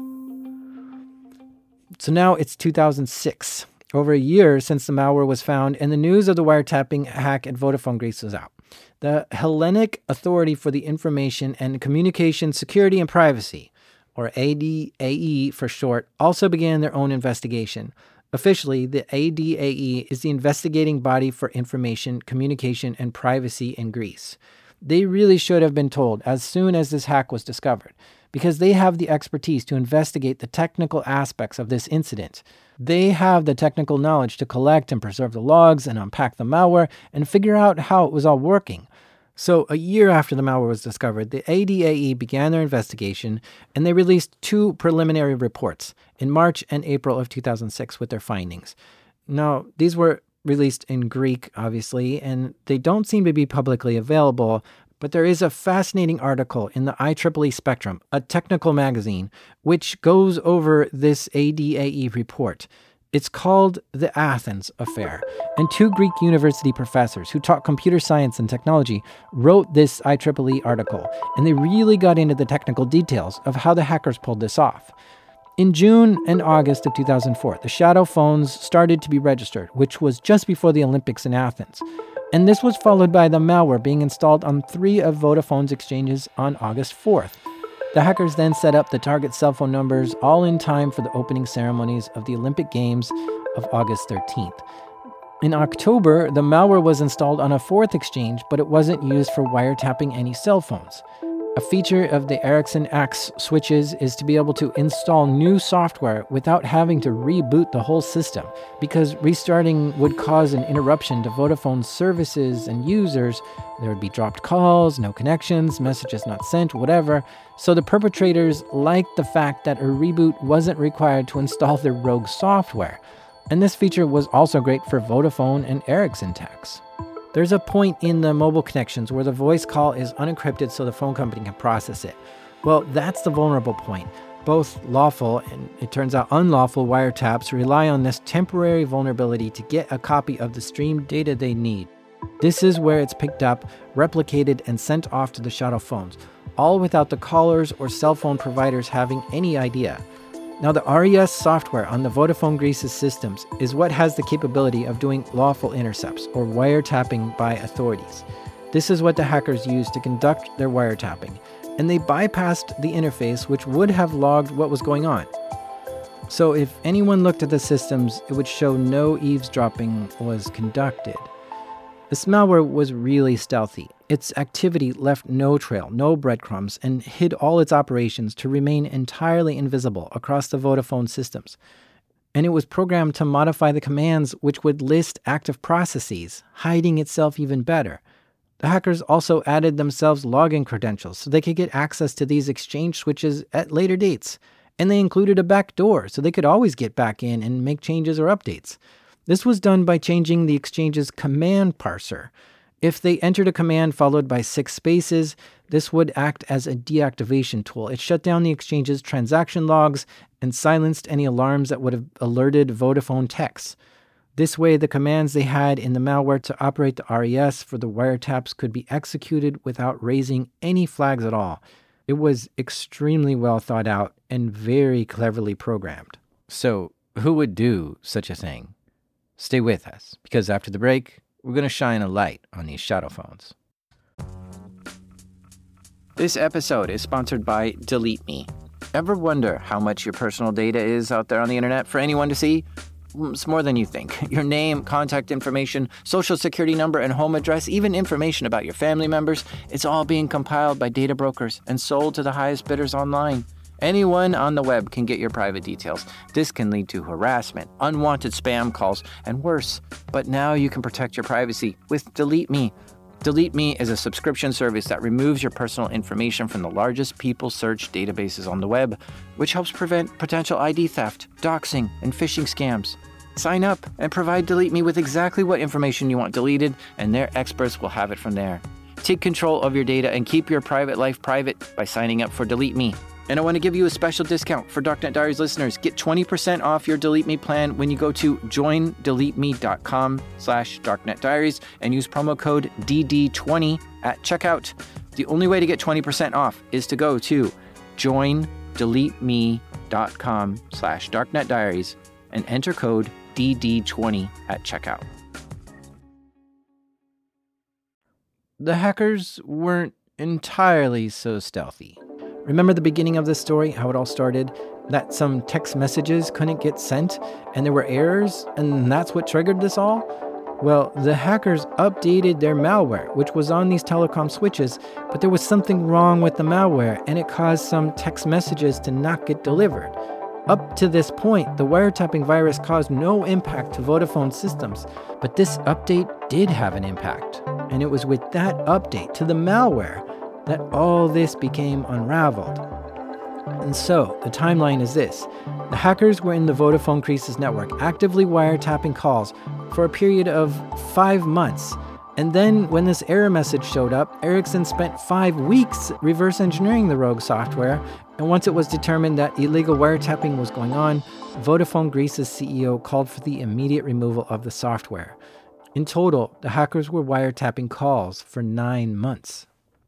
So now it's 2006, over a year since the malware was found, and the news of the wiretapping hack at Vodafone Greece was out. The Hellenic Authority for the Information and Communication Security and Privacy, or ADAE for short, also began their own investigation. Officially, the ADAE is the investigating body for information, communication, and privacy in Greece. They really should have been told as soon as this hack was discovered. because they have the expertise to investigate the technical aspects of this incident. They have the technical knowledge to collect and preserve the logs and unpack the malware and figure out how it was all working. So a year after the malware was discovered, the ADAE began their investigation, and they released 2 preliminary reports in March and April of 2006 with their findings. Now, these were released in Greek, obviously, and they don't seem to be publicly available, but there is a fascinating article in the IEEE Spectrum, a technical magazine, which goes over this ADAE report. It's called The Athens Affair, and 2 Greek university professors who taught computer science and technology wrote this IEEE article, and they really got into the technical details of how the hackers pulled this off. In June and August of 2004, the shadow phones started to be registered, which was just before the Olympics in Athens. And this was followed by the malware being installed on 3 of Vodafone's exchanges on August 4th. The hackers then set up the target cell phone numbers all in time for the opening ceremonies of the Olympic Games of August 13th. In October, the malware was installed on a 4th exchange, but it wasn't used for wiretapping any cell phones. A feature of the Ericsson AX switches is to be able to install new software without having to reboot the whole system, because restarting would cause an interruption to Vodafone's services and users. There would be dropped calls, no connections, messages not sent, whatever. So the perpetrators liked the fact that a reboot wasn't required to install their rogue software. And this feature was also great for Vodafone and Ericsson techs. There's a point in the mobile connections where the voice call is unencrypted so the phone company can process it. Well, that's the vulnerable point. Both lawful and, it turns out, unlawful wiretaps rely on this temporary vulnerability to get a copy of the streamed data they need. This is where it's picked up, replicated, and sent off to the shadow phones, all without the callers or cell phone providers having any idea. Now, the RES software on the Vodafone Greece's systems is what has the capability of doing lawful intercepts, or wiretapping by authorities. This is what the hackers used to conduct their wiretapping, and they bypassed the interface, which would have logged what was going on. So if anyone looked at the systems, it would show no eavesdropping was conducted. This malware was really stealthy. Its activity left no trail, no breadcrumbs, and hid all its operations to remain entirely invisible across the Vodafone systems. And it was programmed to modify the commands which would list active processes, hiding itself even better. The hackers also added themselves login credentials so they could get access to these exchange switches at later dates. And they included a backdoor so they could always get back in and make changes or updates. This was done by changing the exchange's command parser. If they entered a command followed by 6 spaces, this would act as a deactivation tool. It shut down the exchange's transaction logs and silenced any alarms that would have alerted Vodafone techs. This way, the commands they had in the malware to operate the RES for the wiretaps could be executed without raising any flags at all. It was extremely well thought out and very cleverly programmed. So, who would do such a thing? Stay with us, because after the break, we're going to shine a light on these shadow phones. This episode is sponsored by Delete Me. Ever wonder how much your personal data is out there on the internet for anyone to see? It's more than you think. Your name, contact information, social security number, and home address, even information about your family members, it's all being compiled by data brokers and sold to the highest bidders online. Anyone on the web can get your private details. This can lead to harassment, unwanted spam calls, and worse. But now you can protect your privacy with Delete Me. Delete Me is a subscription service that removes your personal information from the largest people search databases on the web, which helps prevent potential ID theft, doxing, and phishing scams. Sign up and provide Delete Me with exactly what information you want deleted, and their experts will have it from there. Take control of your data and keep your private life private by signing up for Delete Me. And I want to give you a special discount for Darknet Diaries listeners. Get 20% off your Delete Me plan when you go to joindeleteme.com/darknetdiaries and use promo code DD20 at checkout. The only way to get 20% off is to go to joindeleteme.com/darknetdiaries and enter code DD20 at checkout. The hackers weren't entirely so stealthy. Remember the beginning of this story, how it all started? That some text messages couldn't get sent and there were errors, and that's what triggered this all? Well, the hackers updated their malware, which was on these telecom switches, but there was something wrong with the malware, and it caused some text messages to not get delivered. Up to this point, the wiretapping virus caused no impact to Vodafone systems, but this update did have an impact. And it was with that update to the malware that all this became unraveled. And so, the timeline is this. The hackers were in the Vodafone Crisis network, actively wiretapping calls for a period of 5 months. And then, when this error message showed up, Ericsson spent 5 weeks reverse engineering the rogue software. And once it was determined that illegal wiretapping was going on, Vodafone Greece's CEO called for the immediate removal of the software. In total, the hackers were wiretapping calls for 9 months.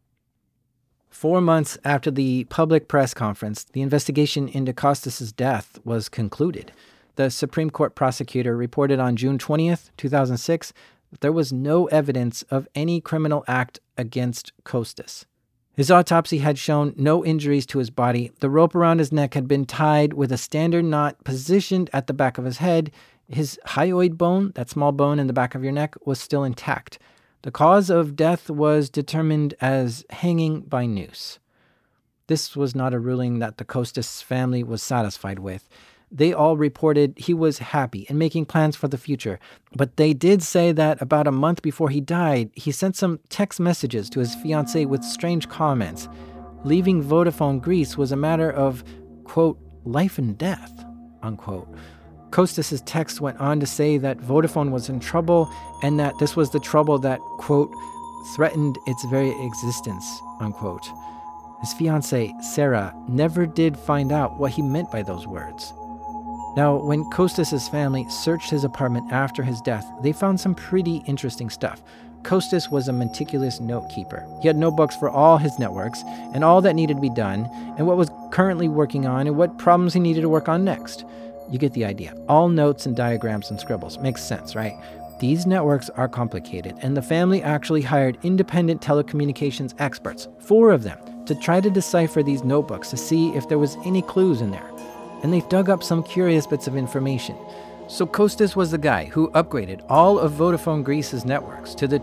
4 months after the public press conference, the investigation into Kostas' death was concluded. The Supreme Court prosecutor reported on June 20th, 2006, that there was no evidence of any criminal act against Kostas. His autopsy had shown no injuries to his body. The rope around his neck had been tied with a standard knot positioned at the back of his head. His hyoid bone, that small bone in the back of your neck, was still intact. The cause of death was determined as hanging by noose. This was not a ruling that the Kostas family was satisfied with. They all reported he was happy and making plans for the future, but they did say that about a month before he died, he sent some text messages to his fiancée with strange comments. Leaving Vodafone Greece was a matter of, quote, life and death, unquote. Kostas' text went on to say that Vodafone was in trouble and that this was the trouble that, quote, threatened its very existence, unquote. His fiancée, Sarah, never did find out what he meant by those words. Now, when Kostas' family searched his apartment after his death, they found some pretty interesting stuff. Kostas was a meticulous note keeper. He had notebooks for all his networks and all that needed to be done and what was currently working on and what problems he needed to work on next. You get the idea. All notes and diagrams and scribbles. Makes sense, right? These networks are complicated, and the family actually hired independent telecommunications experts, 4 of them, to try to decipher these notebooks to see if there was any clues in there. And they've dug up some curious bits of information. So Kostas was the guy who upgraded all of Vodafone Greece's networks to the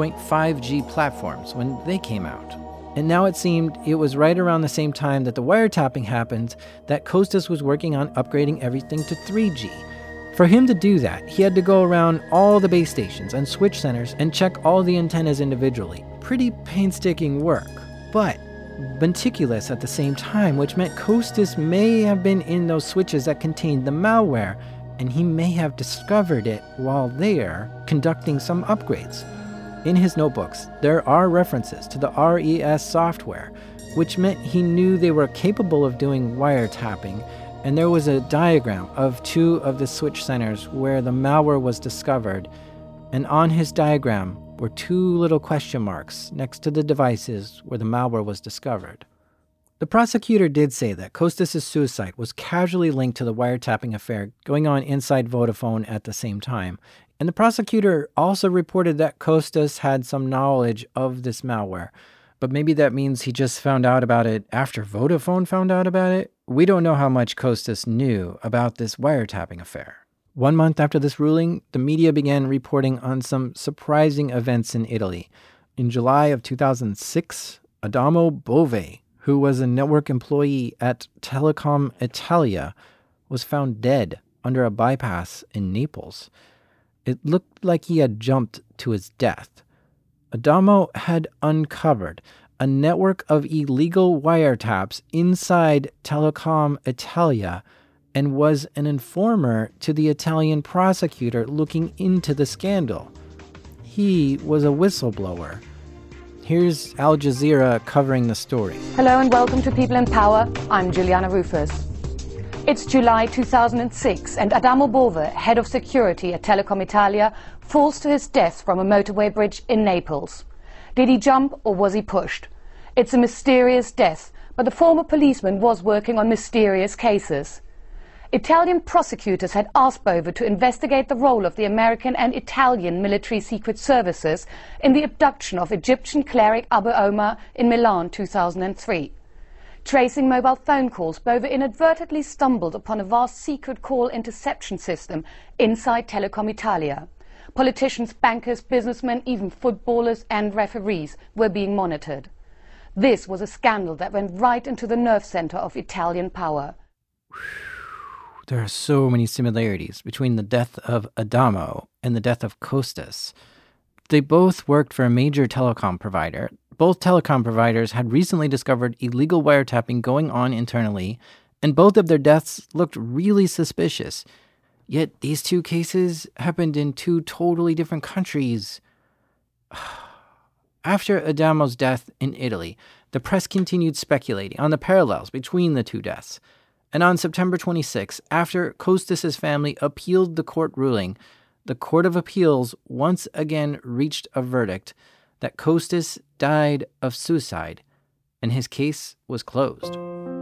2.5G platforms when they came out. And now it seemed it was right around the same time that the wiretapping happened that Kostas was working on upgrading everything to 3G. For him to do that, he had to go around all the base stations and switch centers and check all the antennas individually. Pretty painstaking work, but meticulous at the same time, which meant Kostas may have been in those switches that contained the malware, and he may have discovered it while there conducting some upgrades. In his notebooks, there are references to the RES software, which meant he knew they were capable of doing wiretapping, and there was a diagram of 2 of the switch centers where the malware was discovered, and on his diagram were 2 little question marks next to the devices where the malware was discovered. The prosecutor did say that Kostas' suicide was casually linked to the wiretapping affair going on inside Vodafone at the same time, and the prosecutor also reported that Kostas had some knowledge of this malware, but maybe that means he just found out about it after Vodafone found out about it? We don't know how much Kostas knew about this wiretapping affair. 1 month after this ruling, the media began reporting on some surprising events in Italy. In July of 2006, Adamo Bove, who was a network employee at Telecom Italia, was found dead under a bypass in Naples. It looked like he had jumped to his death. Adamo had uncovered a network of illegal wiretaps inside Telecom Italia and was an informer to the Italian prosecutor looking into the scandal. He was a whistleblower. Here's Al Jazeera covering the story. Hello and welcome to People in Power. I'm Juliana Rufus. It's July 2006 and Adamo Bove, head of security at Telecom Italia, falls to his death from a motorway bridge in Naples. Did he jump or was he pushed? It's a mysterious death, but the former policeman was working on mysterious cases. Italian prosecutors had asked Bove to investigate the role of the American and Italian military secret services in the abduction of Egyptian cleric Abu Omar in Milan 2003. Tracing mobile phone calls, Bove inadvertently stumbled upon a vast secret call interception system inside Telecom Italia. Politicians, bankers, businessmen, even footballers and referees were being monitored. This was a scandal that went right into the nerve center of Italian power. There are so many similarities between the death of Adamo and the death of Kostas. They both worked for a major telecom provider. Both telecom providers had recently discovered illegal wiretapping going on internally, and both of their deaths looked really suspicious. Yet these two cases happened in two totally different countries. After Adamo's death in Italy, the press continued speculating on the parallels between the two deaths. And on September 26, after Kostas' family appealed the court ruling, the Court of Appeals once again reached a verdict that Kostas died of suicide, and his case was closed.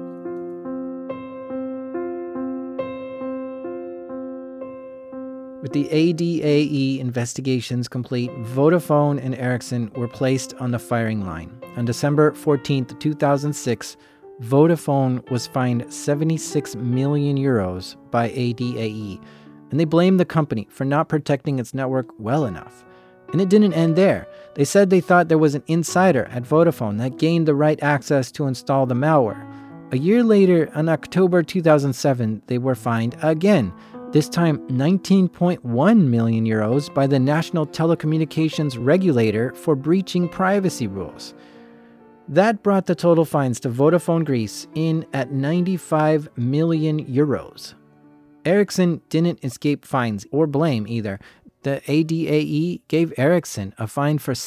With the ADAE investigations complete, Vodafone and Ericsson were placed on the firing line. On December 14, 2006, Vodafone was fined 76 million euros by ADAE, and they blamed the company for not protecting its network well enough. And it didn't end there. They said they thought there was an insider at Vodafone that gained the right access to install the malware. A year later, in October 2007, they were fined again, this time 19.1 million euros by the National Telecommunications Regulator for breaching privacy rules. That brought the total fines to Vodafone Greece in at 95 million euros. Ericsson didn't escape fines or blame either. The ADAE gave Ericsson a fine for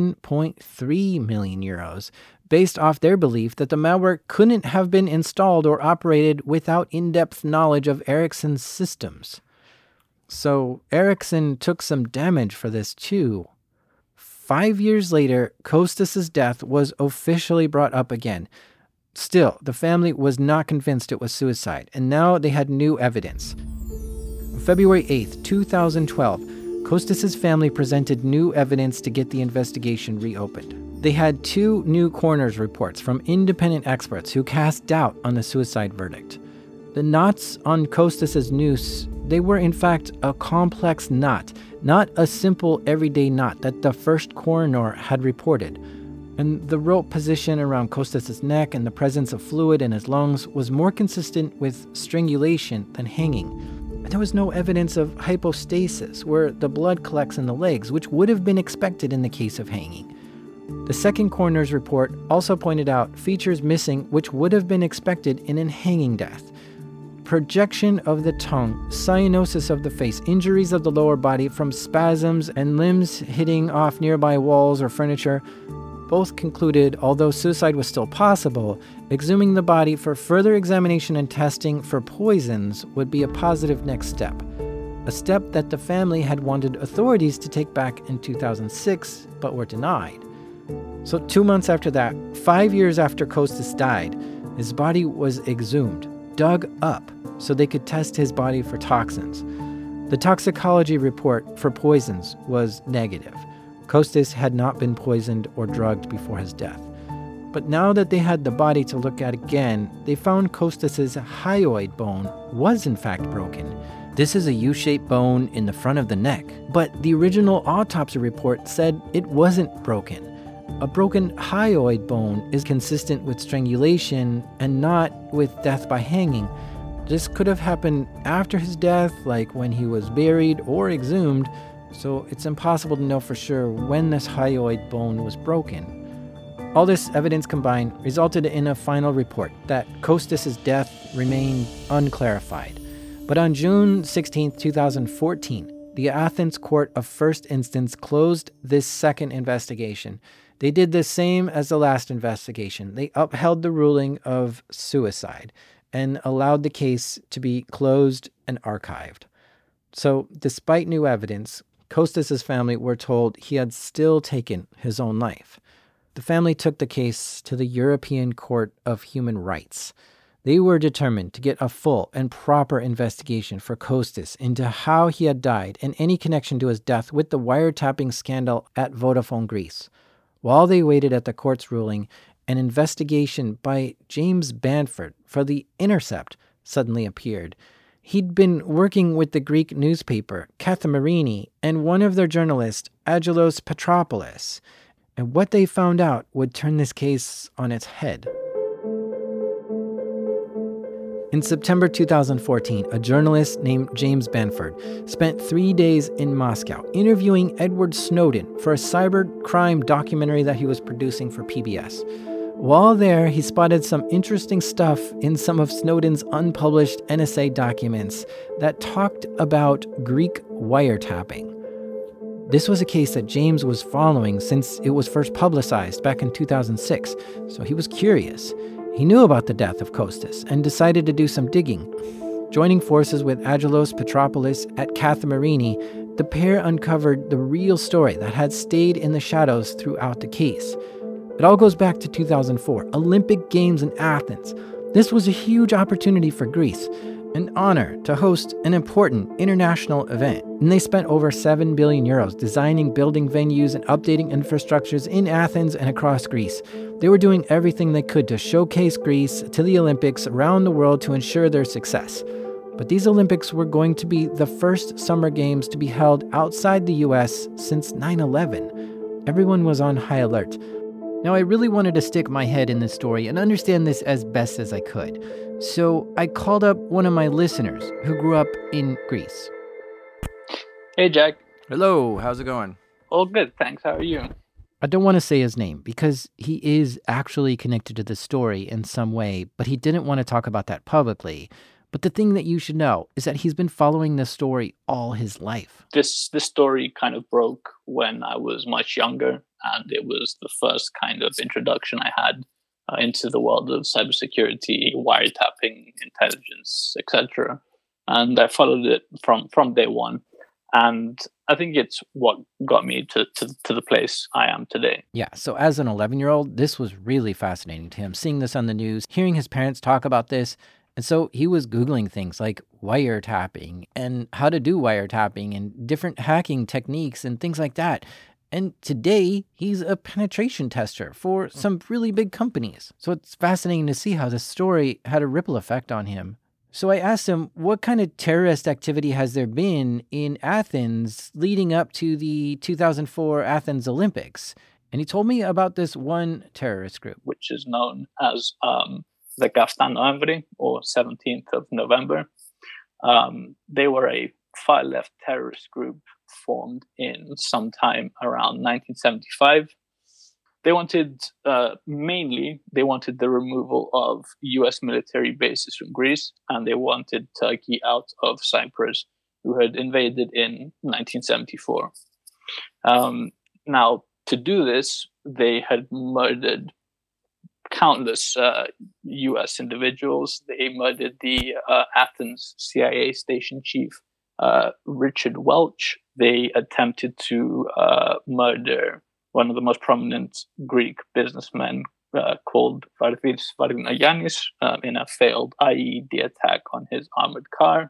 7.3 million euros, based off their belief that the malware couldn't have been installed or operated without in-depth knowledge of Ericsson's systems. So Ericsson took some damage for this too. 5 years later, Kostas' death was officially brought up again. Still, the family was not convinced it was suicide, and now they had new evidence. On February 8, 2012, Kostas' family presented new evidence to get the investigation reopened. They had 2 new coroner's reports from independent experts who cast doubt on the suicide verdict. The knots on Kostas' noose, they were in fact a complex knot, not a simple everyday knot that the first coroner had reported. And the rope position around Kostas' neck and the presence of fluid in his lungs was more consistent with strangulation than hanging. And there was no evidence of hypostasis, where the blood collects in the legs, which would have been expected in the case of hanging. The second coroner's report also pointed out features missing which would have been expected in a hanging death. Projection of the tongue, cyanosis of the face, injuries of the lower body from spasms and limbs hitting off nearby walls or furniture. Both concluded, although suicide was still possible, exhuming the body for further examination and testing for poisons would be a positive next step. A step that the family had wanted authorities to take back in 2006, but were denied. So 2 months after that, 5 years after Kostas died, his body was exhumed, dug up, so they could test his body for toxins. The toxicology report for poisons was negative. Kostas had not been poisoned or drugged before his death. But now that they had the body to look at again, they found Kostas' hyoid bone was in fact broken. This is a U-shaped bone in the front of the neck, but the original autopsy report said it wasn't broken. A broken hyoid bone is consistent with strangulation and not with death by hanging. This could have happened after his death, like when he was buried or exhumed, so it's impossible to know for sure when this hyoid bone was broken. All this evidence combined resulted in a final report that Kostas' death remained unclarified. But on June 16, 2014, the Athens Court of First Instance closed this second investigation. They did the same as the last investigation. They upheld the ruling of suicide and allowed the case to be closed and archived. So, despite new evidence, Kostas' family were told he had still taken his own life. The family took the case to the European Court of Human Rights. They were determined to get a full and proper investigation for Kostas into how he had died and any connection to his death with the wiretapping scandal at Vodafone Greece. While they waited at the court's ruling, an investigation by James Banford for The Intercept suddenly appeared. He'd been working with the Greek newspaper Kathimerini and one of their journalists, Angelos Petropoulos, and what they found out would turn this case on its head. In September 2014, a journalist named James Banford spent 3 days in Moscow interviewing Edward Snowden for a cybercrime documentary that he was producing for PBS. While there, he spotted some interesting stuff in some of Snowden's unpublished NSA documents that talked about Greek wiretapping. This was a case that James was following since it was first publicized back in 2006, so he was curious. He knew about the death of Kostas and decided to do some digging. Joining forces with Angelos Petropoulos at Kathimerini, the pair uncovered the real story that had stayed in the shadows throughout the case. It all goes back to 2004, Olympic Games in Athens. This was a huge opportunity for Greece, an honor to host an important international event. And they spent over 7 billion euros designing, building venues, and updating infrastructures in Athens and across Greece. They were doing everything they could to showcase Greece to the Olympics around the world to ensure their success. But these Olympics were going to be the first summer games to be held outside the US since 9/11. Everyone was on high alert. Now, I really wanted to stick my head in this story and understand this as best as I could. So I called up one of my listeners who grew up in Greece. Hey, Jack. Hello, how's it going? All good, thanks. How are you? I don't want to say his name because he is actually connected to the story in some way, but he didn't want to talk about that publicly. But the thing that you should know is that he's been following this story all his life. This story kind of broke when I was much younger, and it was the first kind of introduction I had into the world of cybersecurity, wiretapping, intelligence, etc. And I followed it from day one. And I think it's what got me to the place I am today. Yeah, so as an 11-year-old, this was really fascinating to him, seeing this on the news, hearing his parents talk about this. And so he was Googling things like wiretapping and how to do wiretapping and different hacking techniques and things like that. And today, he's a penetration tester for some really big companies. So it's fascinating to see how this story had a ripple effect on him. So I asked him, what kind of terrorist activity has there been in Athens leading up to the 2004 Athens Olympics? And he told me about this one terrorist group, which is known as the Kaftan Noemvri, or 17th of November. They were a far-left terrorist group formed in sometime around 1975. They wanted, mainly the removal of U.S. military bases from Greece, and they wanted Turkey out of Cyprus, who had invaded in 1974. Now, to do this, they had murdered countless U.S. individuals. They murdered the Athens CIA station chief, Richard Welch. They attempted to murder one of the most prominent Greek businessmen called Vardis Varogiannis in a failed IED attack on his armored car.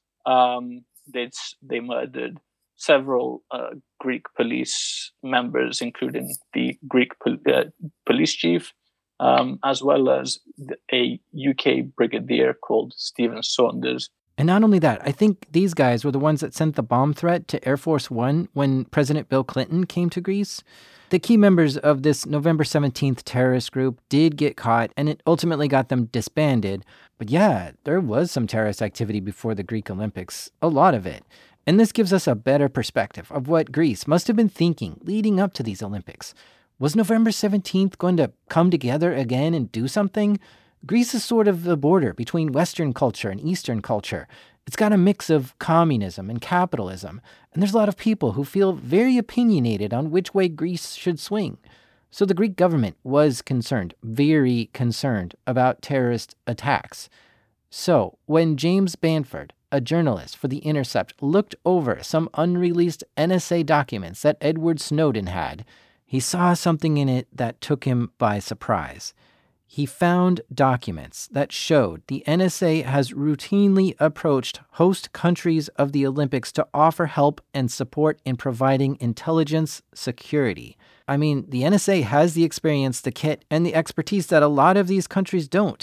They murdered several Greek police members, including the Greek police chief, as well as a UK brigadier called Stephen Saunders. And not only that, I think these guys were the ones that sent the bomb threat to Air Force One when President Bill Clinton came to Greece. The key members of this November 17th terrorist group did get caught, and it ultimately got them disbanded. But yeah, there was some terrorist activity before the Greek Olympics, a lot of it. And this gives us a better perspective of what Greece must have been thinking leading up to these Olympics. Was November 17th going to come together again and do something? Greece is sort of the border between Western culture and Eastern culture. It's got a mix of communism and capitalism, and there's a lot of people who feel very opinionated on which way Greece should swing. So the Greek government was concerned, very concerned, about terrorist attacks. So when James Banford, a journalist for The Intercept, looked over some unreleased NSA documents that Edward Snowden had, he saw something in it that took him by surprise. He found documents that showed the NSA has routinely approached host countries of the Olympics to offer help and support in providing intelligence security. I mean, the NSA has the experience, the kit, and the expertise that a lot of these countries don't.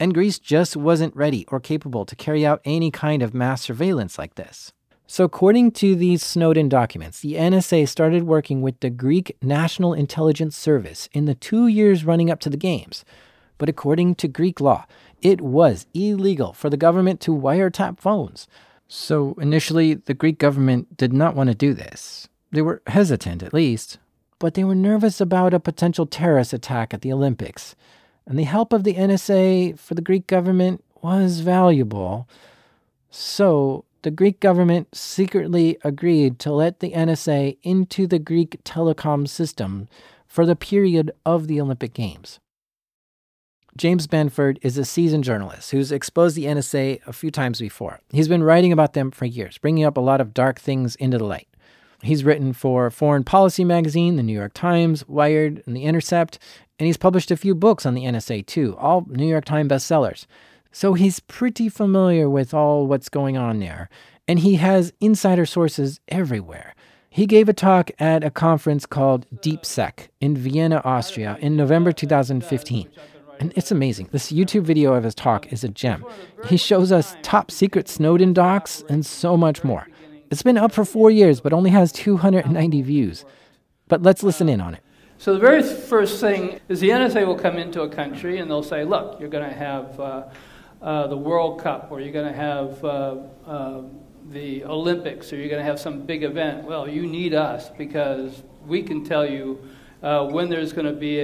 and Greece just wasn't ready or capable to carry out any kind of mass surveillance like this. So according to these Snowden documents, the NSA started working with the Greek National Intelligence Service in the 2 years running up to the games. But according to Greek law, it was illegal for the government to wiretap phones. So initially, the Greek government did not want to do this. They were hesitant, at least, but they were nervous about a potential terrorist attack at the Olympics. And the help of the NSA for the Greek government was valuable. So the Greek government secretly agreed to let the NSA into the Greek telecom system for the period of the Olympic Games. James Benford is a seasoned journalist who's exposed the NSA a few times before. He's been writing about them for years, bringing up a lot of dark things into the light. He's written for Foreign Policy magazine, The New York Times, Wired, and The Intercept, and he's published a few books on the NSA too, all New York Times bestsellers. So he's pretty familiar with all what's going on there, and he has insider sources everywhere. He gave a talk at a conference called DeepSec in Vienna, Austria in November 2015. And it's amazing. This YouTube video of his talk is a gem. He shows us top secret Snowden docs and so much more. It's been up for 4 years, but only has 290 views. But let's listen in on it. So the very first thing is the NSA will come into a country and they'll say, look, you're going to have the World Cup, or you're going to have the Olympics, or you're going to have some big event. Well, you need us because we can tell you when there's going to be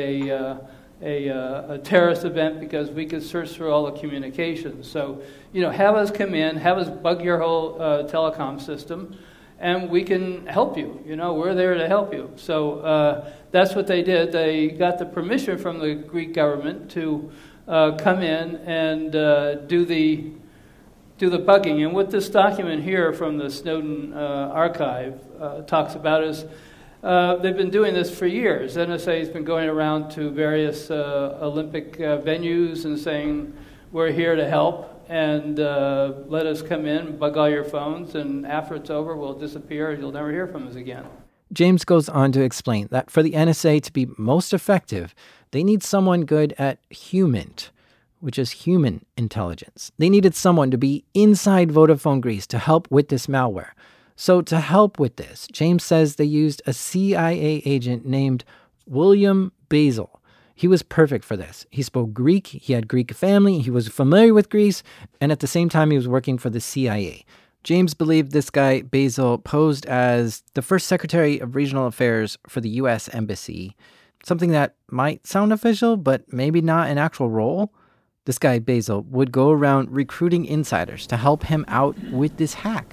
a terrorist event, because we can search through all the communications. So, have us come in, have us bug your whole telecom system, and we can help you. We're there to help you. So that's what they did. They got the permission from the Greek government to come in and do the bugging. And what this document here from the Snowden archive talks about is they've been doing this for years. NSA has been going around to various Olympic venues and saying, we're here to help, and let us come in, bug all your phones, and after it's over, we'll disappear, and you'll never hear from us again. James goes on to explain that for the NSA to be most effective, they need someone good at HUMINT, which is human intelligence. They needed someone to be inside Vodafone Greece to help with this malware. So to help with this, James says they used a CIA agent named William Basil. He was perfect for this. He spoke Greek, he had Greek family, he was familiar with Greece, and at the same time he was working for the CIA. James believed this guy, Basil, posed as the first Secretary of Regional Affairs for the U.S. Embassy, something that might sound official, but maybe not an actual role. This guy, Basil, would go around recruiting insiders to help him out with this hack.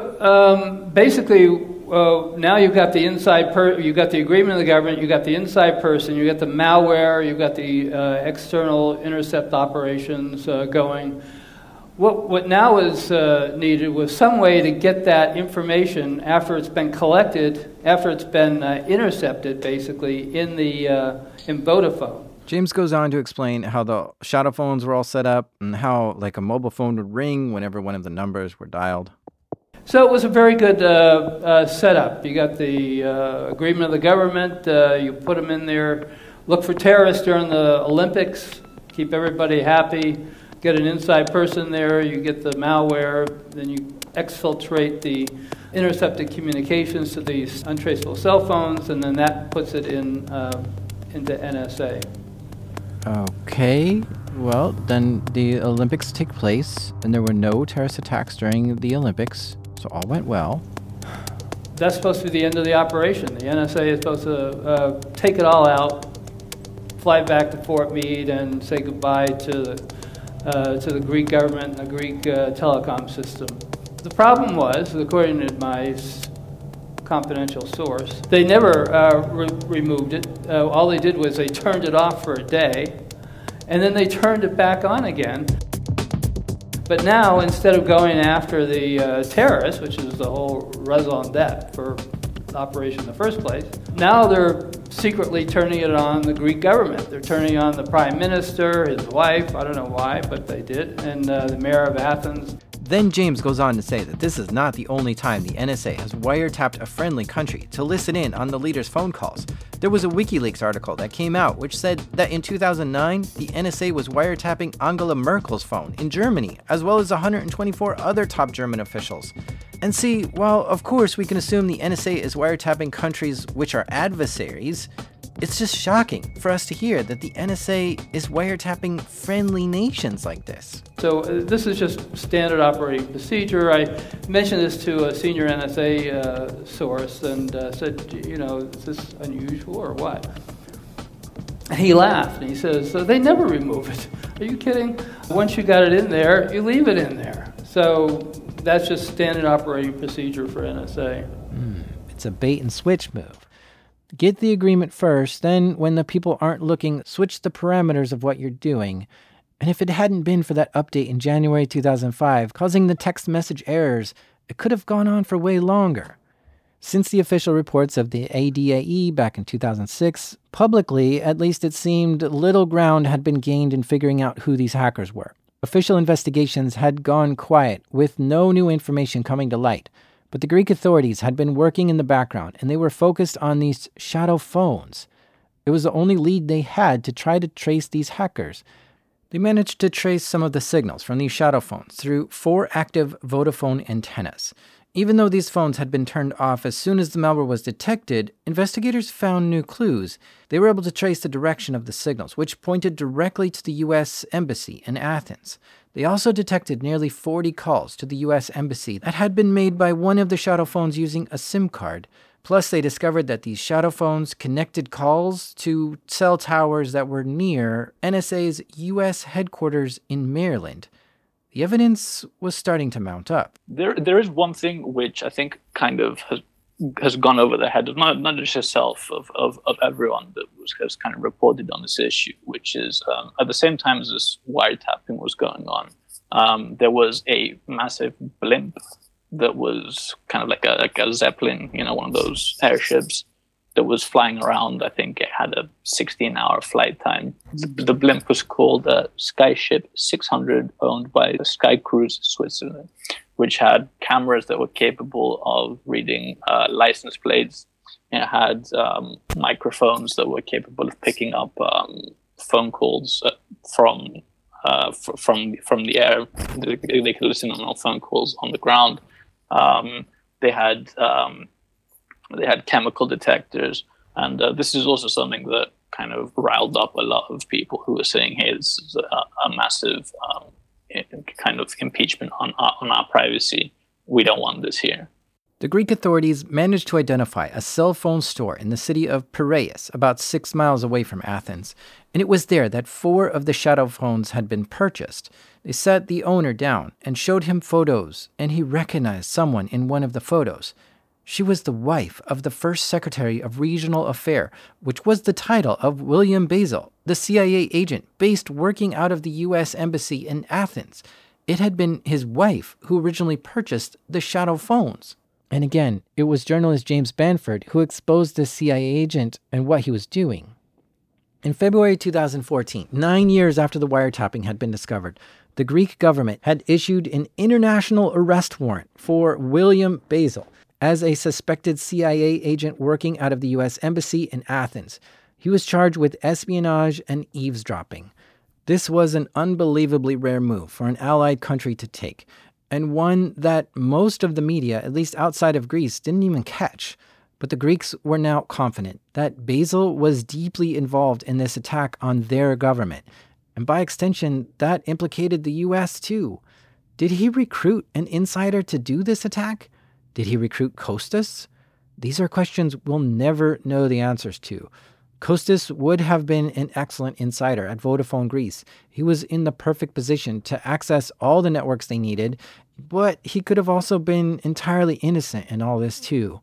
So basically, now you've got the you've got the agreement of the government, you've got the inside person, you've got the malware, you've got the external intercept operations going. What now is needed was some way to get that information after it's been collected, after it's been intercepted, basically in Vodafone. James goes on to explain how the shadow phones were all set up and how like a mobile phone would ring whenever one of the numbers were dialed. So it was a very good setup. You got the agreement of the government, you put them in there, look for terrorists during the Olympics, keep everybody happy, get an inside person there, you get the malware, then you exfiltrate the intercepted communications to these untraceable cell phones, and then that puts it into NSA. Okay, well, then the Olympics take place, and there were no terrorist attacks during the Olympics, so all went well. That's supposed to be the end of the operation. The NSA is supposed to take it all out, fly back to Fort Meade, and say goodbye to the Greek government and the Greek telecom system. The problem was, according to my confidential source, they never removed it. All they did was they turned it off for a day, and then they turned it back on again. But now, instead of going after the terrorists, which is the whole raison d'etre for the operation in the first place, now they're secretly turning it on the Greek government. They're turning on the prime minister, his wife, I don't know why, but they did, and the mayor of Athens. Then James goes on to say that this is not the only time the NSA has wiretapped a friendly country to listen in on the leader's phone calls. There was a WikiLeaks article that came out which said that in 2009, the NSA was wiretapping Angela Merkel's phone in Germany, as well as 124 other top German officials. And see, while of course we can assume the NSA is wiretapping countries which are adversaries, it's just shocking for us to hear that the NSA is wiretapping friendly nations like this. So this is just standard operating procedure. I mentioned this to a senior NSA source and said, is this unusual or what? And he laughed and he says, so they never remove it. Are you kidding? Once you got it in there, you leave it in there. So that's just standard operating procedure for NSA. It's a bait and switch move. Get the agreement first, then when the people aren't looking, switch the parameters of what you're doing. And if it hadn't been for that update in January 2005 causing the text message errors, it could have gone on for way longer. Since the official reports of the ADAE back in 2006, publicly, at least it seemed little ground had been gained in figuring out who these hackers were. Official investigations had gone quiet, with no new information coming to light. But the Greek authorities had been working in the background, and they were focused on these shadow phones. It was the only lead they had to try to trace these hackers. They managed to trace some of the signals from these shadow phones through 4 active Vodafone antennas. Even though these phones had been turned off as soon as the malware was detected, investigators found new clues. They were able to trace the direction of the signals, which pointed directly to the U.S. Embassy in Athens. They also detected nearly 40 calls to the U.S. Embassy that had been made by one of the shadow phones using a SIM card. Plus, they discovered that these shadow phones connected calls to cell towers that were near NSA's U.S. headquarters in Maryland. The evidence was starting to mount up. There is one thing which I think kind of has gone over the head of not just yourself, of everyone that has kind of reported on this issue, which is at the same time as this wiretapping was going on, there was a massive blimp that was kind of like a Zeppelin, one of those airships that was flying around. I think it had a 16-hour flight time. The blimp was called Skyship 600, owned by Sky Cruise Switzerland, which had cameras that were capable of reading license plates. It had microphones that were capable of picking up phone calls from the air. They could listen on all phone calls on the ground. They had chemical detectors, and this is also something that kind of riled up a lot of people who were saying, hey, this is a massive kind of impeachment on our privacy. We don't want this here. The Greek authorities managed to identify a cell phone store in the city of Piraeus, about 6 miles away from Athens, and it was there that 4 of the shadow phones had been purchased. They sat the owner down and showed him photos, and he recognized someone in one of the photos. She was the wife of the first Secretary of Regional Affairs, which was the title of William Basil, the CIA agent based working out of the U.S. Embassy in Athens. It had been his wife who originally purchased the shadow phones. And again, it was journalist James Banford who exposed the CIA agent and what he was doing. In February 2014, 9 years after the wiretapping had been discovered, the Greek government had issued an international arrest warrant for William Basil as a suspected CIA agent working out of the U.S. Embassy in Athens. He was charged with espionage and eavesdropping. This was an unbelievably rare move for an allied country to take, and one that most of the media, at least outside of Greece, didn't even catch. But the Greeks were now confident that Basil was deeply involved in this attack on their government, and by extension, that implicated the U.S. too. Did he recruit an insider to do this attack? Did he recruit Kostas? These are questions we'll never know the answers to. Kostas would have been an excellent insider at Vodafone Greece. He was in the perfect position to access all the networks they needed, but he could have also been entirely innocent in all this too.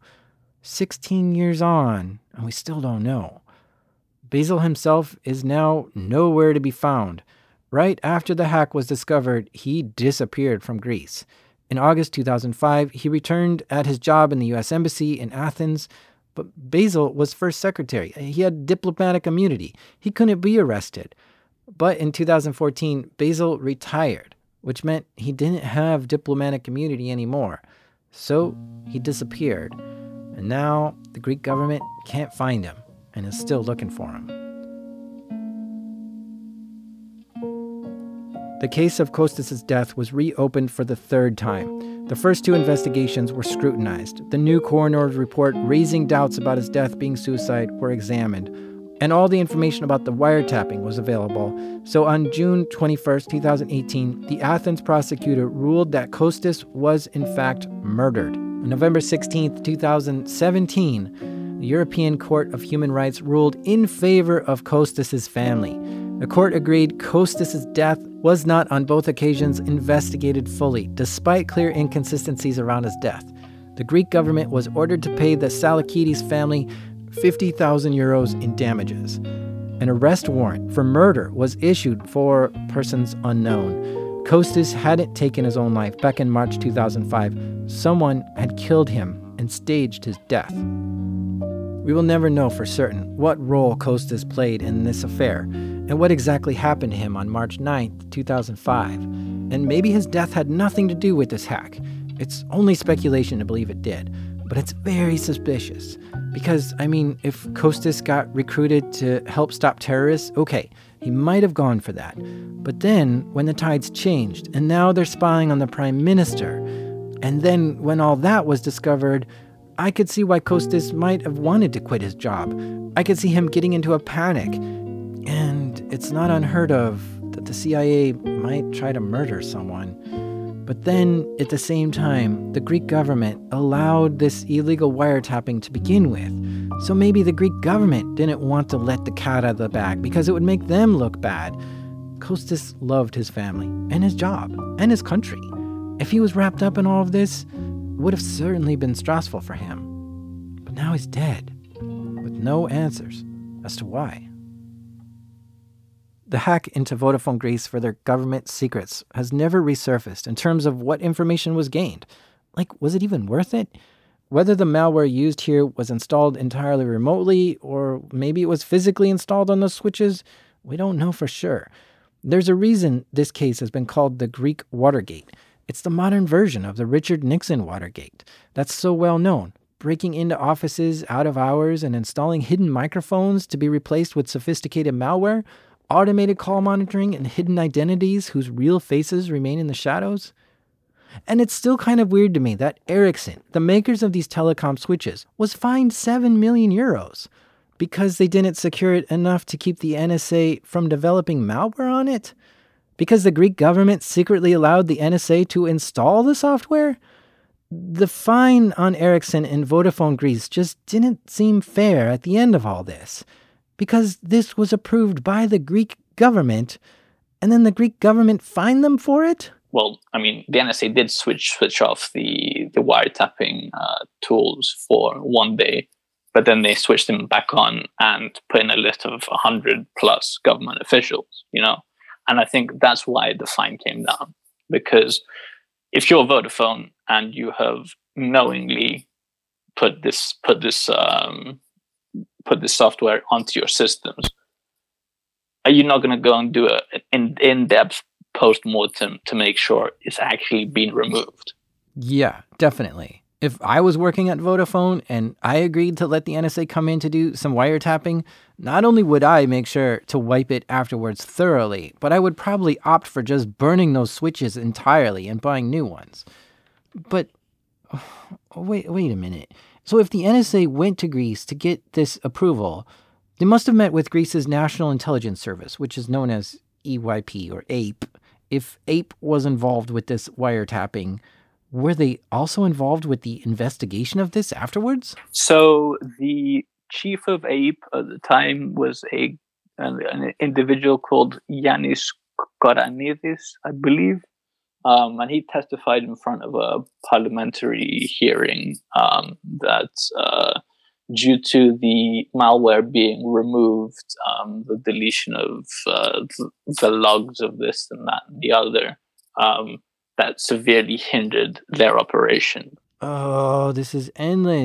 16 years on, and we still don't know. Basil himself is now nowhere to be found. Right after the hack was discovered, he disappeared from Greece. In August 2005, he returned at his job in the U.S. Embassy in Athens, but Basil was first secretary. He had diplomatic immunity. He couldn't be arrested. But in 2014, Basil retired. which meant he didn't have diplomatic immunity anymore. So he disappeared. And now the Greek government can't find him and is still looking for him. The case of Kostas' death was reopened for the third time. The first two investigations were scrutinized. The new coroner's report raising doubts about his death being suicide were examined. And all the information about the wiretapping was available. So on June 21st, 2018, the Athens prosecutor ruled that Kostas was in fact murdered. On November 16th, 2017, the European Court of Human Rights ruled in favor of Kostas' family. The court agreed Kostas' death was not on both occasions investigated fully, despite clear inconsistencies around his death. The Greek government was ordered to pay the Salakidis family 50,000 euros in damages. An arrest warrant for murder was issued for persons unknown. Kostas hadn't taken his own life back in March 2005. Someone had killed him and staged his death. We will never know for certain what role Kostas played in this affair and what exactly happened to him on March 9th, 2005. And maybe his death had nothing to do with this hack. It's only speculation to believe it did, but it's very suspicious. Because, if Kostas got recruited to help stop terrorists, okay, he might have gone for that. But then, when the tides changed, and now they're spying on the prime minister, and then when all that was discovered, I could see why Kostas might have wanted to quit his job. I could see him getting into a panic. And it's not unheard of that the CIA might try to murder someone. But then, at the same time, the Greek government allowed this illegal wiretapping to begin with. So maybe the Greek government didn't want to let the cat out of the bag because it would make them look bad. Kostas loved his family and his job and his country. If he was wrapped up in all of this, it would have certainly been stressful for him. But now he's dead, with no answers as to why. The hack into Vodafone Greece for their government secrets has never resurfaced in terms of what information was gained. Was it even worth it? Whether the malware used here was installed entirely remotely, or maybe it was physically installed on those switches, we don't know for sure. There's a reason this case has been called the Greek Watergate. It's the modern version of the Richard Nixon Watergate. That's so well known. Breaking into offices out of hours and installing hidden microphones to be replaced with sophisticated malware, automated call monitoring, and hidden identities whose real faces remain in the shadows. And it's still kind of weird to me that Ericsson, the makers of these telecom switches, was fined 7 million euros because they didn't secure it enough to keep the NSA from developing malware on it? Because the Greek government secretly allowed the NSA to install the software? The fine on Ericsson and Vodafone Greece just didn't seem fair at the end of all this. Because this was approved by the Greek government, and then the Greek government fined them for it? Well, the NSA did switch off the wiretapping tools for one day, but then they switched them back on and put in a list of 100 plus government officials, And I think that's why the fine came down. Because if you're Vodafone and you have knowingly put this software onto your systems, are you not going to go and do an in-depth post-mortem to make sure it's actually been removed? Yeah, definitely. If I was working at Vodafone and I agreed to let the NSA come in to do some wiretapping, not only would I make sure to wipe it afterwards thoroughly, but I would probably opt for just burning those switches entirely and buying new ones. But wait a minute. So if the NSA went to Greece to get this approval, they must have met with Greece's National Intelligence Service, which is known as EYP or APE. If APE was involved with this wiretapping, were they also involved with the investigation of this afterwards? So the chief of APE at the time was an individual called Yannis Koranidis, I believe. And he testified in front of a parliamentary hearing that due to the malware being removed, the deletion of the logs of this and that and the other, that severely hindered their operation. Oh, this is endless.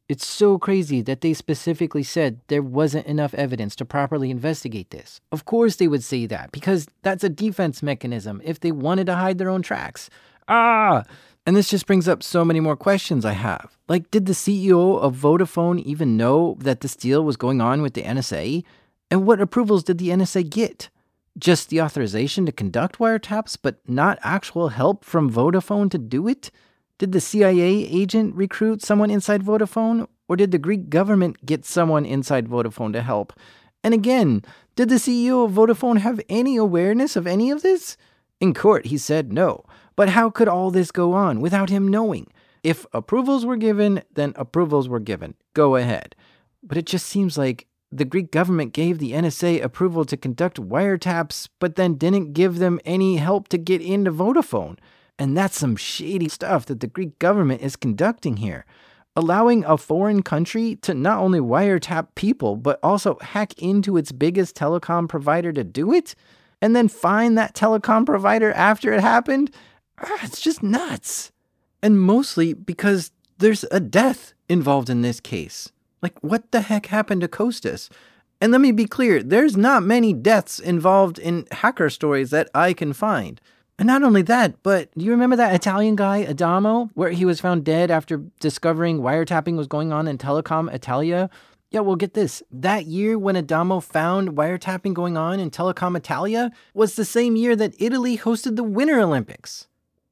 It's so crazy that they specifically said there wasn't enough evidence to properly investigate this. Of course they would say that, because that's a defense mechanism if they wanted to hide their own tracks. And this just brings up so many more questions I have. Like, did the CEO of Vodafone even know that this deal was going on with the NSA? And what approvals did the NSA get? Just the authorization to conduct wiretaps, but not actual help from Vodafone to do it? Did the CIA agent recruit someone inside Vodafone? Or did the Greek government get someone inside Vodafone to help? And again, did the CEO of Vodafone have any awareness of any of this? In court, he said no. But how could all this go on without him knowing? If approvals were given, then approvals were given. Go ahead. But it just seems like the Greek government gave the NSA approval to conduct wiretaps, but then didn't give them any help to get into Vodafone. And that's some shady stuff that the Greek government is conducting here. Allowing a foreign country to not only wiretap people, but also hack into its biggest telecom provider to do it? And then find that telecom provider after it happened? It's just nuts. And mostly because there's a death involved in this case. Like, what the heck happened to Kostas? And let me be clear, there's not many deaths involved in hacker stories that I can find. And not only that, but do you remember that Italian guy, Adamo, where he was found dead after discovering wiretapping was going on in Telecom Italia? Yeah, well, get this. That year when Adamo found wiretapping going on in Telecom Italia was the same year that Italy hosted the Winter Olympics.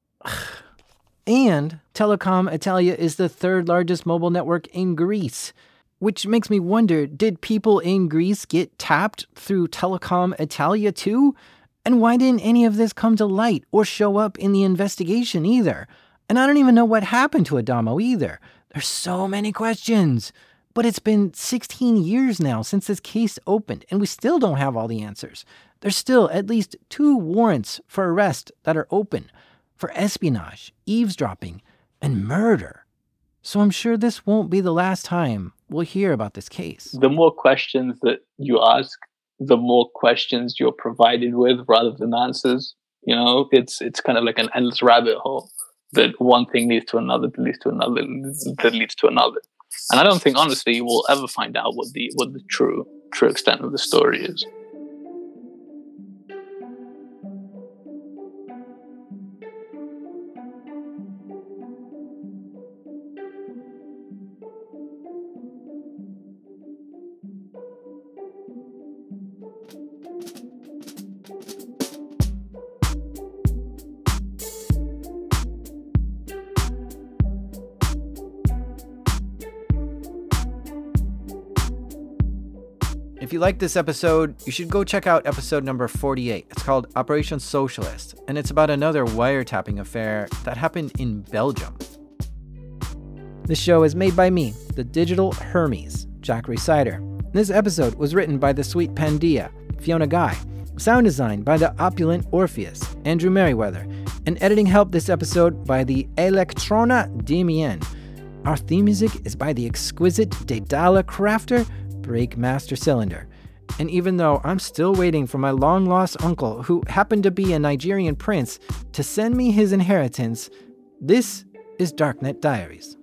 And Telecom Italia is the third largest mobile network in Greece. Which makes me wonder, did people in Greece get tapped through Telecom Italia too? And why didn't any of this come to light or show up in the investigation either? And I don't even know what happened to Adamo either. There's so many questions. But it's been 16 years now since this case opened, and we still don't have all the answers. There's still at least 2 warrants for arrest that are open for espionage, eavesdropping, and murder. So I'm sure this won't be the last time we'll hear about this case. The more questions that you ask, the more questions you're provided with rather than answers. You know, it's kind of like an endless rabbit hole that one thing leads to another, that leads to another, that leads to another. And I don't think, honestly, we'll ever find out what the true extent of the story is. If you like this episode, you should go check out episode number 48. It's called Operation Socialist, and it's about another wiretapping affair that happened in Belgium. This show is made by me, the digital Hermes, Jack Rhysider. This episode was written by the sweet Pandia, Fiona Guy. Sound design by the opulent Orpheus, Andrew Merriweather. And editing help this episode by the Electrona Damien. Our theme music is by the exquisite Daedala Crafter, Breakmaster Cylinder. And even though I'm still waiting for my long-lost uncle, who happened to be a Nigerian prince, to send me his inheritance, this is Darknet Diaries.